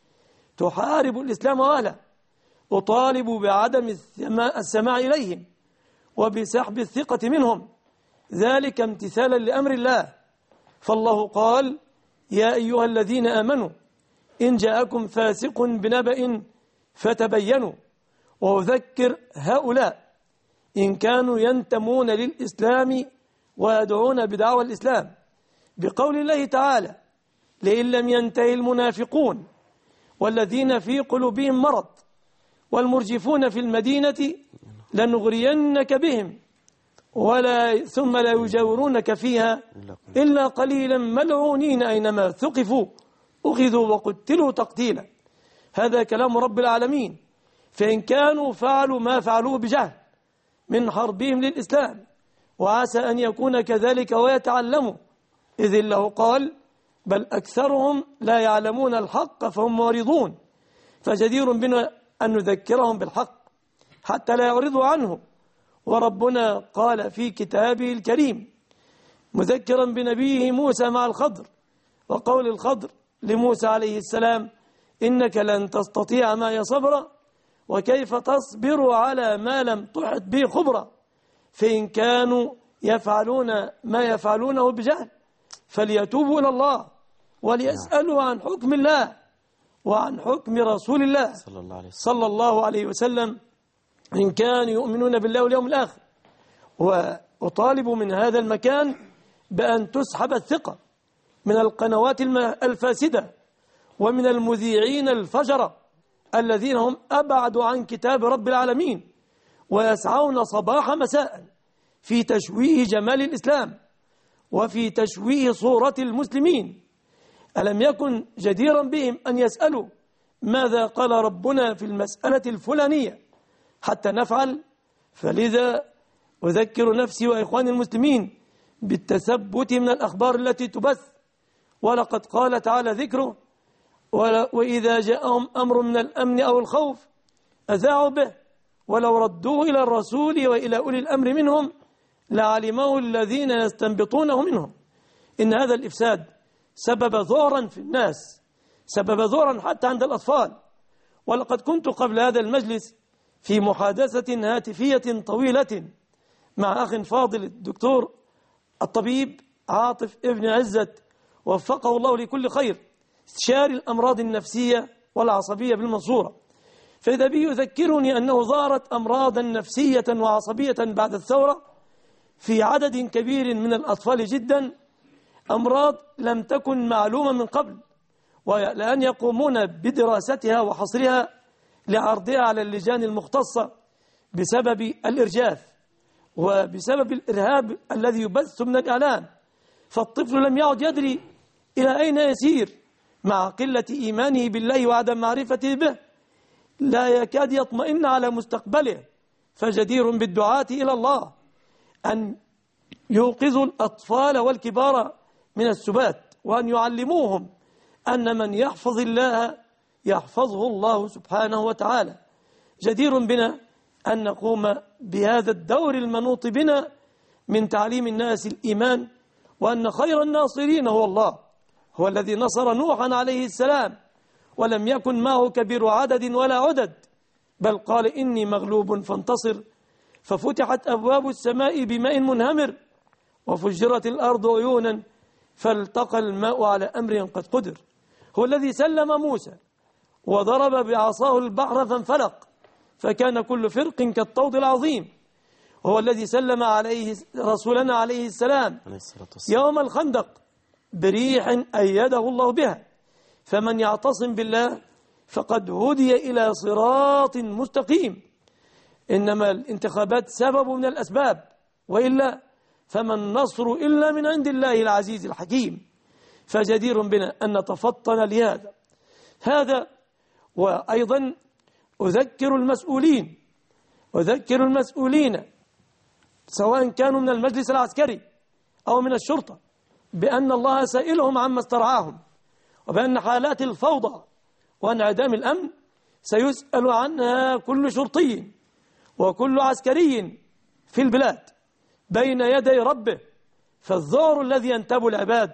تحارب الإسلام وأهله. أطالب بعدم السماع إليهم وبسحب الثقة منهم، ذلك امتثالا لأمر الله. فالله قال: يا أيها الذين آمنوا إن جاءكم فاسق بنبأ فتبينوا. وأذكر هؤلاء إن كانوا ينتمون للإسلام ويدعون بدعوى الإسلام بقول الله تعالى: لئن لم ينتهي المنافقون والذين في قلوبهم مرض والمرجفون في المدينة لنغرينك بهم ولا ثم لا يجاورونك فيها إلا قليلا ملعونين أينما ثقفوا أخذوا وقتلوا تقتيلا. هذا كلام رب العالمين. فإن كانوا فعلوا ما فعلوه بجهل من حربهم للإسلام، وعسى أن يكون كذلك ويتعلموا، إذ الله قال: بل أكثرهم لا يعلمون الحق فهم معرضون. فجدير بنا أن نذكرهم بالحق حتى لا يعرضوا عنه. وربنا قال في كتابه الكريم مذكرا بنبيه موسى مع الخضر، وقول الخضر لموسى عليه السلام: إنك لن تستطيع معي صبرا وكيف تصبر على ما لم تحط به خبرا. فإن كانوا يفعلون ما يفعلونه بجهل فليتوبوا إلى الله وليسألوا عن حكم الله وعن حكم رسول الله صلى الله عليه وسلم إن كانوا يؤمنون بالله واليوم الآخر. وأطالب من هذا المكان بأن تسحب الثقة من القنوات الفاسدة ومن المذيعين الفجرة الذين هم أبعد عن كتاب رب العالمين ويسعون صباح مساء في تشويه جمال الإسلام وفي تشويه صورة المسلمين. ألم يكن جديرا بهم أن يسألوا ماذا قال ربنا في المسألة الفلانية حتى نفعل؟ فلذا أذكر نفسي وإخواني المسلمين بالتثبت من الأخبار التي تبث. ولقد قال تعالى ذكره: وإذا جاءهم أمر من الأمن أو الخوف أذاعوا به ولو ردوه إلى الرسول وإلى أولي الأمر منهم لعلمه الذين يستنبطونه منهم. إن هذا الإفساد سبب ذعرا في الناس، سبب ذعرا حتى عند الأطفال. ولقد كنت قبل هذا المجلس في محادثة هاتفية طويلة مع أخ فاضل الدكتور الطبيب عاطف ابن عزت وفقه الله لكل خير، استشاري الأمراض النفسية والعصبية بالمنصورة. فإذا بي يذكرني أنه ظهرت أمراضا نفسية وعصبية بعد الثورة في عدد كبير من الأطفال جدا، أمراض لم تكن معلومة من قبل، ولأن يقومون بدراستها وحصرها لعرضها على اللجان المختصة بسبب الإرجاف وبسبب الإرهاب الذي يبث من الإعلام. فالطفل لم يعد يدري إلى أين يسير مع قلة إيمانه بالله وعدم معرفته به، لا يكاد يطمئن على مستقبله. فجدير بالدعاة إلى الله أن يوقظوا الأطفال والكبار من السبات وأن يعلموهم أن من يحفظ الله يحفظه الله سبحانه وتعالى. جدير بنا أن نقوم بهذا الدور المنوط بنا من تعليم الناس الإيمان، وأن خير الناصرين هو الله، هو الذي نصر نوحا عليه السلام ولم يكن معه كبير عدد ولا عدد، بل قال: إني مغلوب فانتصر. ففتحت أبواب السماء بماء منهمر وفجرت الأرض عيونا فالتقى الماء على أمر قد قدر. هو الذي سلم موسى وضرب بعصاه البحر فانفلق فكان كل فرق كالطود العظيم. هو الذي سلم عليه رسولنا عليه السلام يوم الخندق بريح أيده الله بها. فمن يعتصم بالله فقد هدي إلى صراط مستقيم. إنما الانتخابات سبب من الأسباب، وإلا فما النصر إلا من عند الله العزيز الحكيم. فجدير بنا أن نتفطن لهذا. هذا وأيضا أذكر المسؤولين أذكر المسؤولين سواء كانوا من المجلس العسكري أو من الشرطة بأن الله سائلهم عما استرعاهم، وبأن حالات الفوضى وانعدام الأمن سيسأل عنها كل شرطي وكل عسكري في البلاد بين يدي ربه. فالذعر الذي ينتاب العباد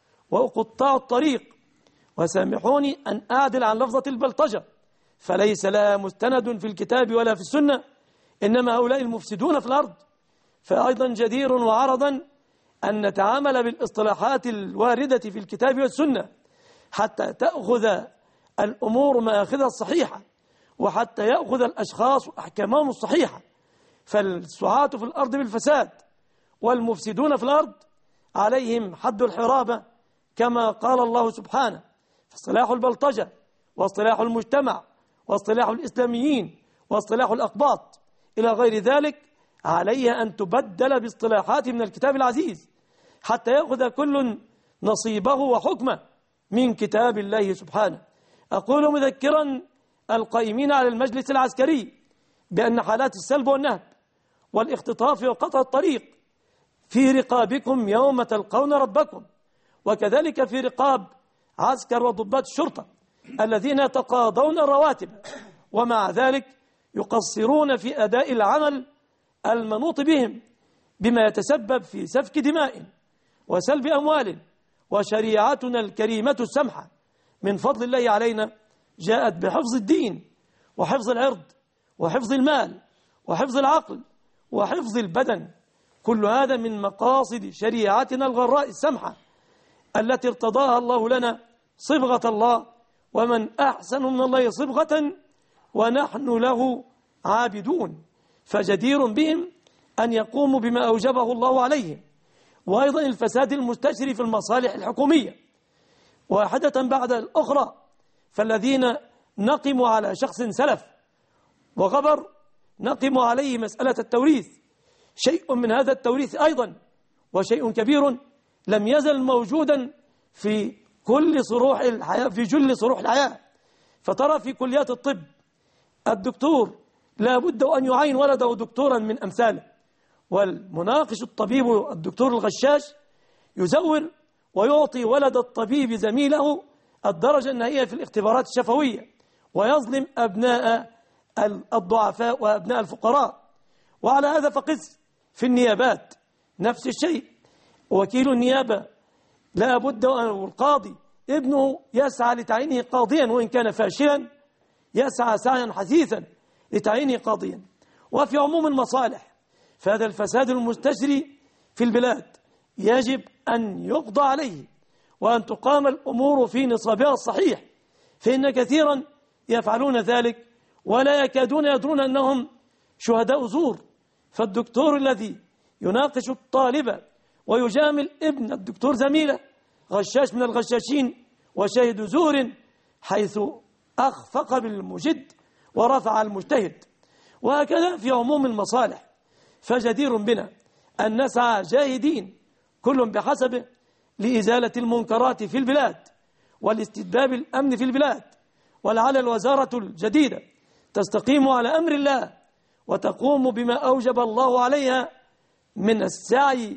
وقطاع الطريق، وسامحوني أن أعدل عن لفظة البلطجة فليس لها مستند في الكتاب ولا في السنة، إنما هؤلاء المفسدون في الأرض. فأيضا جدير وعرضا أن نتعامل بالاصطلاحات الواردة في الكتاب والسنة حتى تأخذ الأمور مآخذها الصحيحة، وحتى يأخذ الأشخاص أحكامهم الصحيحة. فالسعاة في الأرض بالفساد والمفسدون في الأرض عليهم حد الحرابة كما قال الله سبحانه. فاصطلاح البلطجة واصطلاح المجتمع واصطلاح الإسلاميين واصطلاح الأقباط إلى غير ذلك عليها أن تبدل باصطلاحات من الكتاب العزيز حتى يأخذ كل نصيبه وحكمه من كتاب الله سبحانه. أقول مذكرا القائمين على المجلس العسكري بأن حالات السلب والنهب والاختطاف وقطع الطريق في رقابكم يوم تلقون ربكم، وكذلك في رقاب عسكر وضباط الشرطة الذين يتقاضون الرواتب، ومع ذلك يقصرون في أداء العمل المنوط بهم بما يتسبب في سفك دماء وسلب أموال. وشريعتنا الكريمة السمحة من فضل الله علينا جاءت بحفظ الدين وحفظ العرض وحفظ المال وحفظ العقل وحفظ البدن. كل هذا من مقاصد شريعتنا الغراء السمحة التي ارتضاها الله لنا صبغة الله، ومن أحسن من الله صبغة ونحن له عابدون. فجدير بهم أن يقوموا بما أوجبه الله عليهم. وأيضا الفساد المستشري في المصالح الحكومية واحدة بعد الأخرى، فالذين نقموا على شخص سلف وغبر نقموا عليه مسألة التوريث. شيء من هذا التوريث أيضا وشيء كبير لم يزل موجودا في كل صروح الحياة في جل صروح الحياة. فترى في كليات الطب الدكتور لا بد أن يعين ولده دكتورا من أمثاله، والمناقش الطبيب الدكتور الغشاش يزور ويعطي ولد الطبيب زميله الدرجة النهائية في الاختبارات الشفوية، ويظلم أبناء الضعفاء وأبناء الفقراء. وعلى هذا فقس في النيابات نفس الشيء. وكيل النيابة لا بد أن القاضي ابنه يسعى لتعيينه قاضيا وإن كان فاشلا، يسعى سعيا حثيثا لتعيينه قاضيا. وفي عموم المصالح فهذا الفساد المستشري في البلاد يجب أن يقضى عليه وأن تقام الأمور في نصابها الصحيح، فإن كثيرا يفعلون ذلك ولا يكادون يدرون أنهم شهداء زور. فالدكتور الذي يناقش الطالب ويجامل ابن الدكتور زميله غشاش من الغشاشين وشاهد زور، حيث أخفق بالمجد ورفع المجتهد. وهكذا في عموم المصالح. فجدير بنا أن نسعى جاهدين كل بحسبه لإزالة المنكرات في البلاد والاستتباب الأمن في البلاد. ولعل الوزارة الجديدة تستقيم على أمر الله وتقوم بما أوجب الله عليها من السعي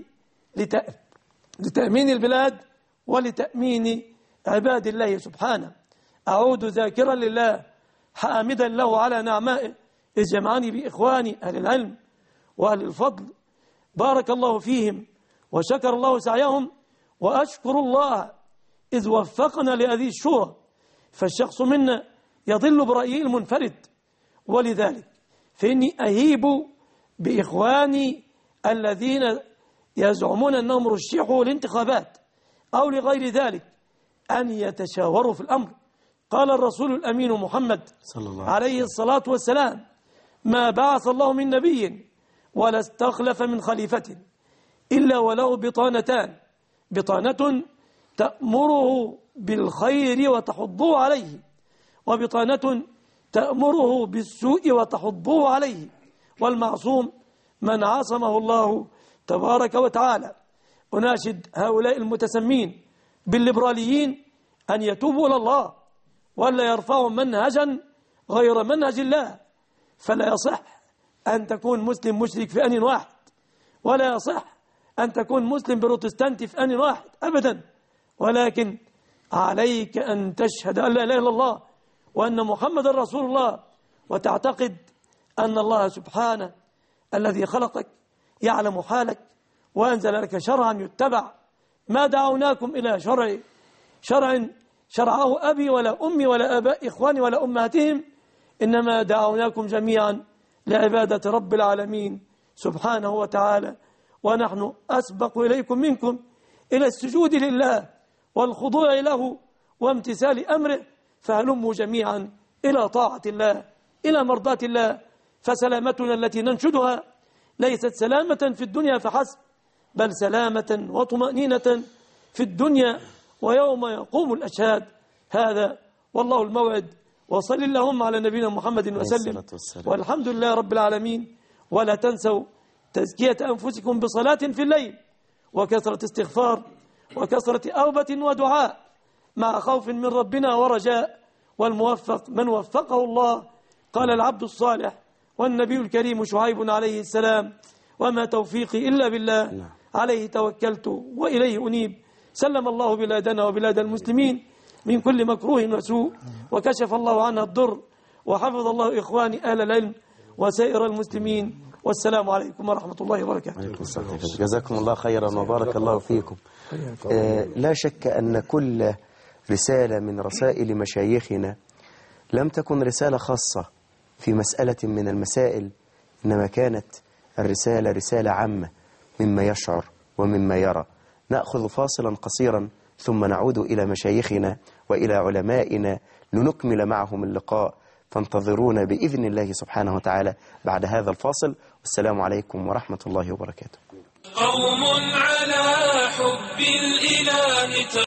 لتأمين البلاد ولتأمين عباد الله سبحانه. أعود ذاكرا لله حامدا له على نعمائه إذ جمعني بإخواني أهل العلم وأهل الفضل، بارك الله فيهم وشكر الله سعيهم. وأشكر الله إذ وفقنا لهذه الشورى، فالشخص منا يضل برأيه المنفرد. ولذلك فإني أهيب بإخواني الذين يزعمون أنهم رشحوا الانتخابات أو لغير ذلك أن يتشاوروا في الأمر. قال الرسول الأمين محمد صلى الله عليه الصلاة والسلام: ما بعث الله من نبي ولا استخلف من خليفة إلا وله بطانتان، بطانة تأمره بالخير وتحضه عليه، وبطانة تأمره بالسوء وتحضه عليه. والمعصوم من عصمه الله تبارك وتعالى. أناشد هؤلاء المتسمين بالليبراليين أن يتوبوا إلى الله ولا يرفعوا منهجا غير منهج الله. فلا يصح أن تكون مسلم مشرك في آن واحد، ولا يصح أن تكون مسلم بروتستانتي في آن واحد أبدا، ولكن عليك أن تشهد أن لا إله إلا الله وأن محمد رسول الله، وتعتقد أن الله سبحانه الذي خلقك يعلم حالك وأنزل لك شرعا يتبع. ما دعوناكم إلى شرع شرع شرعه أبي ولا أمي ولا آباء إخواني ولا أمهاتهم، إنما دعوناكم جميعا لعبادة رب العالمين سبحانه وتعالى، ونحن أسبق إليكم منكم إلى السجود لله والخضوع له وامتثال أمره، فهلموا جميعا إلى طاعة الله إلى مرضاة الله. فسلامتنا التي ننشدها ليست سلامة في الدنيا فحسب، بل سلامة وطمأنينة في الدنيا ويوم يقوم الأشهاد. هذا والله الموعد، وصل اللهم على نبينا محمد وسلم، والحمد لله رب العالمين. ولا تنسوا تزكية أنفسكم بصلاة في الليل وكثرة استغفار وكثرة أوبة ودعاء مع خوف من ربنا ورجاء، والموفق من وفقه الله. قال العبد الصالح والنبي الكريم شعيب عليه السلام: وما توفيقي إلا بالله عليه توكلت وإليه أنيب. سلم الله بلادنا وبلاد المسلمين من كل مكروه وسوء، وكشف الله عنها الضر، وحفظ الله إخواني أهل العلم وسائر المسلمين. والسلام عليكم ورحمة الله وبركاته. جزاكم الله خيرا وبارك الله فيكم. آه لا شك أن كل رسالة من رسائل مشايخنا لم تكن رسالة خاصة في مسألة من المسائل، إنما كانت الرسالة رسالة عامة مما يشعر ومما يرى. نأخذ فاصلا قصيرا ثم نعود إلى مشايخنا وإلى علمائنا لنكمل معهم اللقاء، فانتظرونا بإذن الله سبحانه وتعالى بعد هذا الفاصل. والسلام عليكم ورحمة الله وبركاته. قوم على حب الإله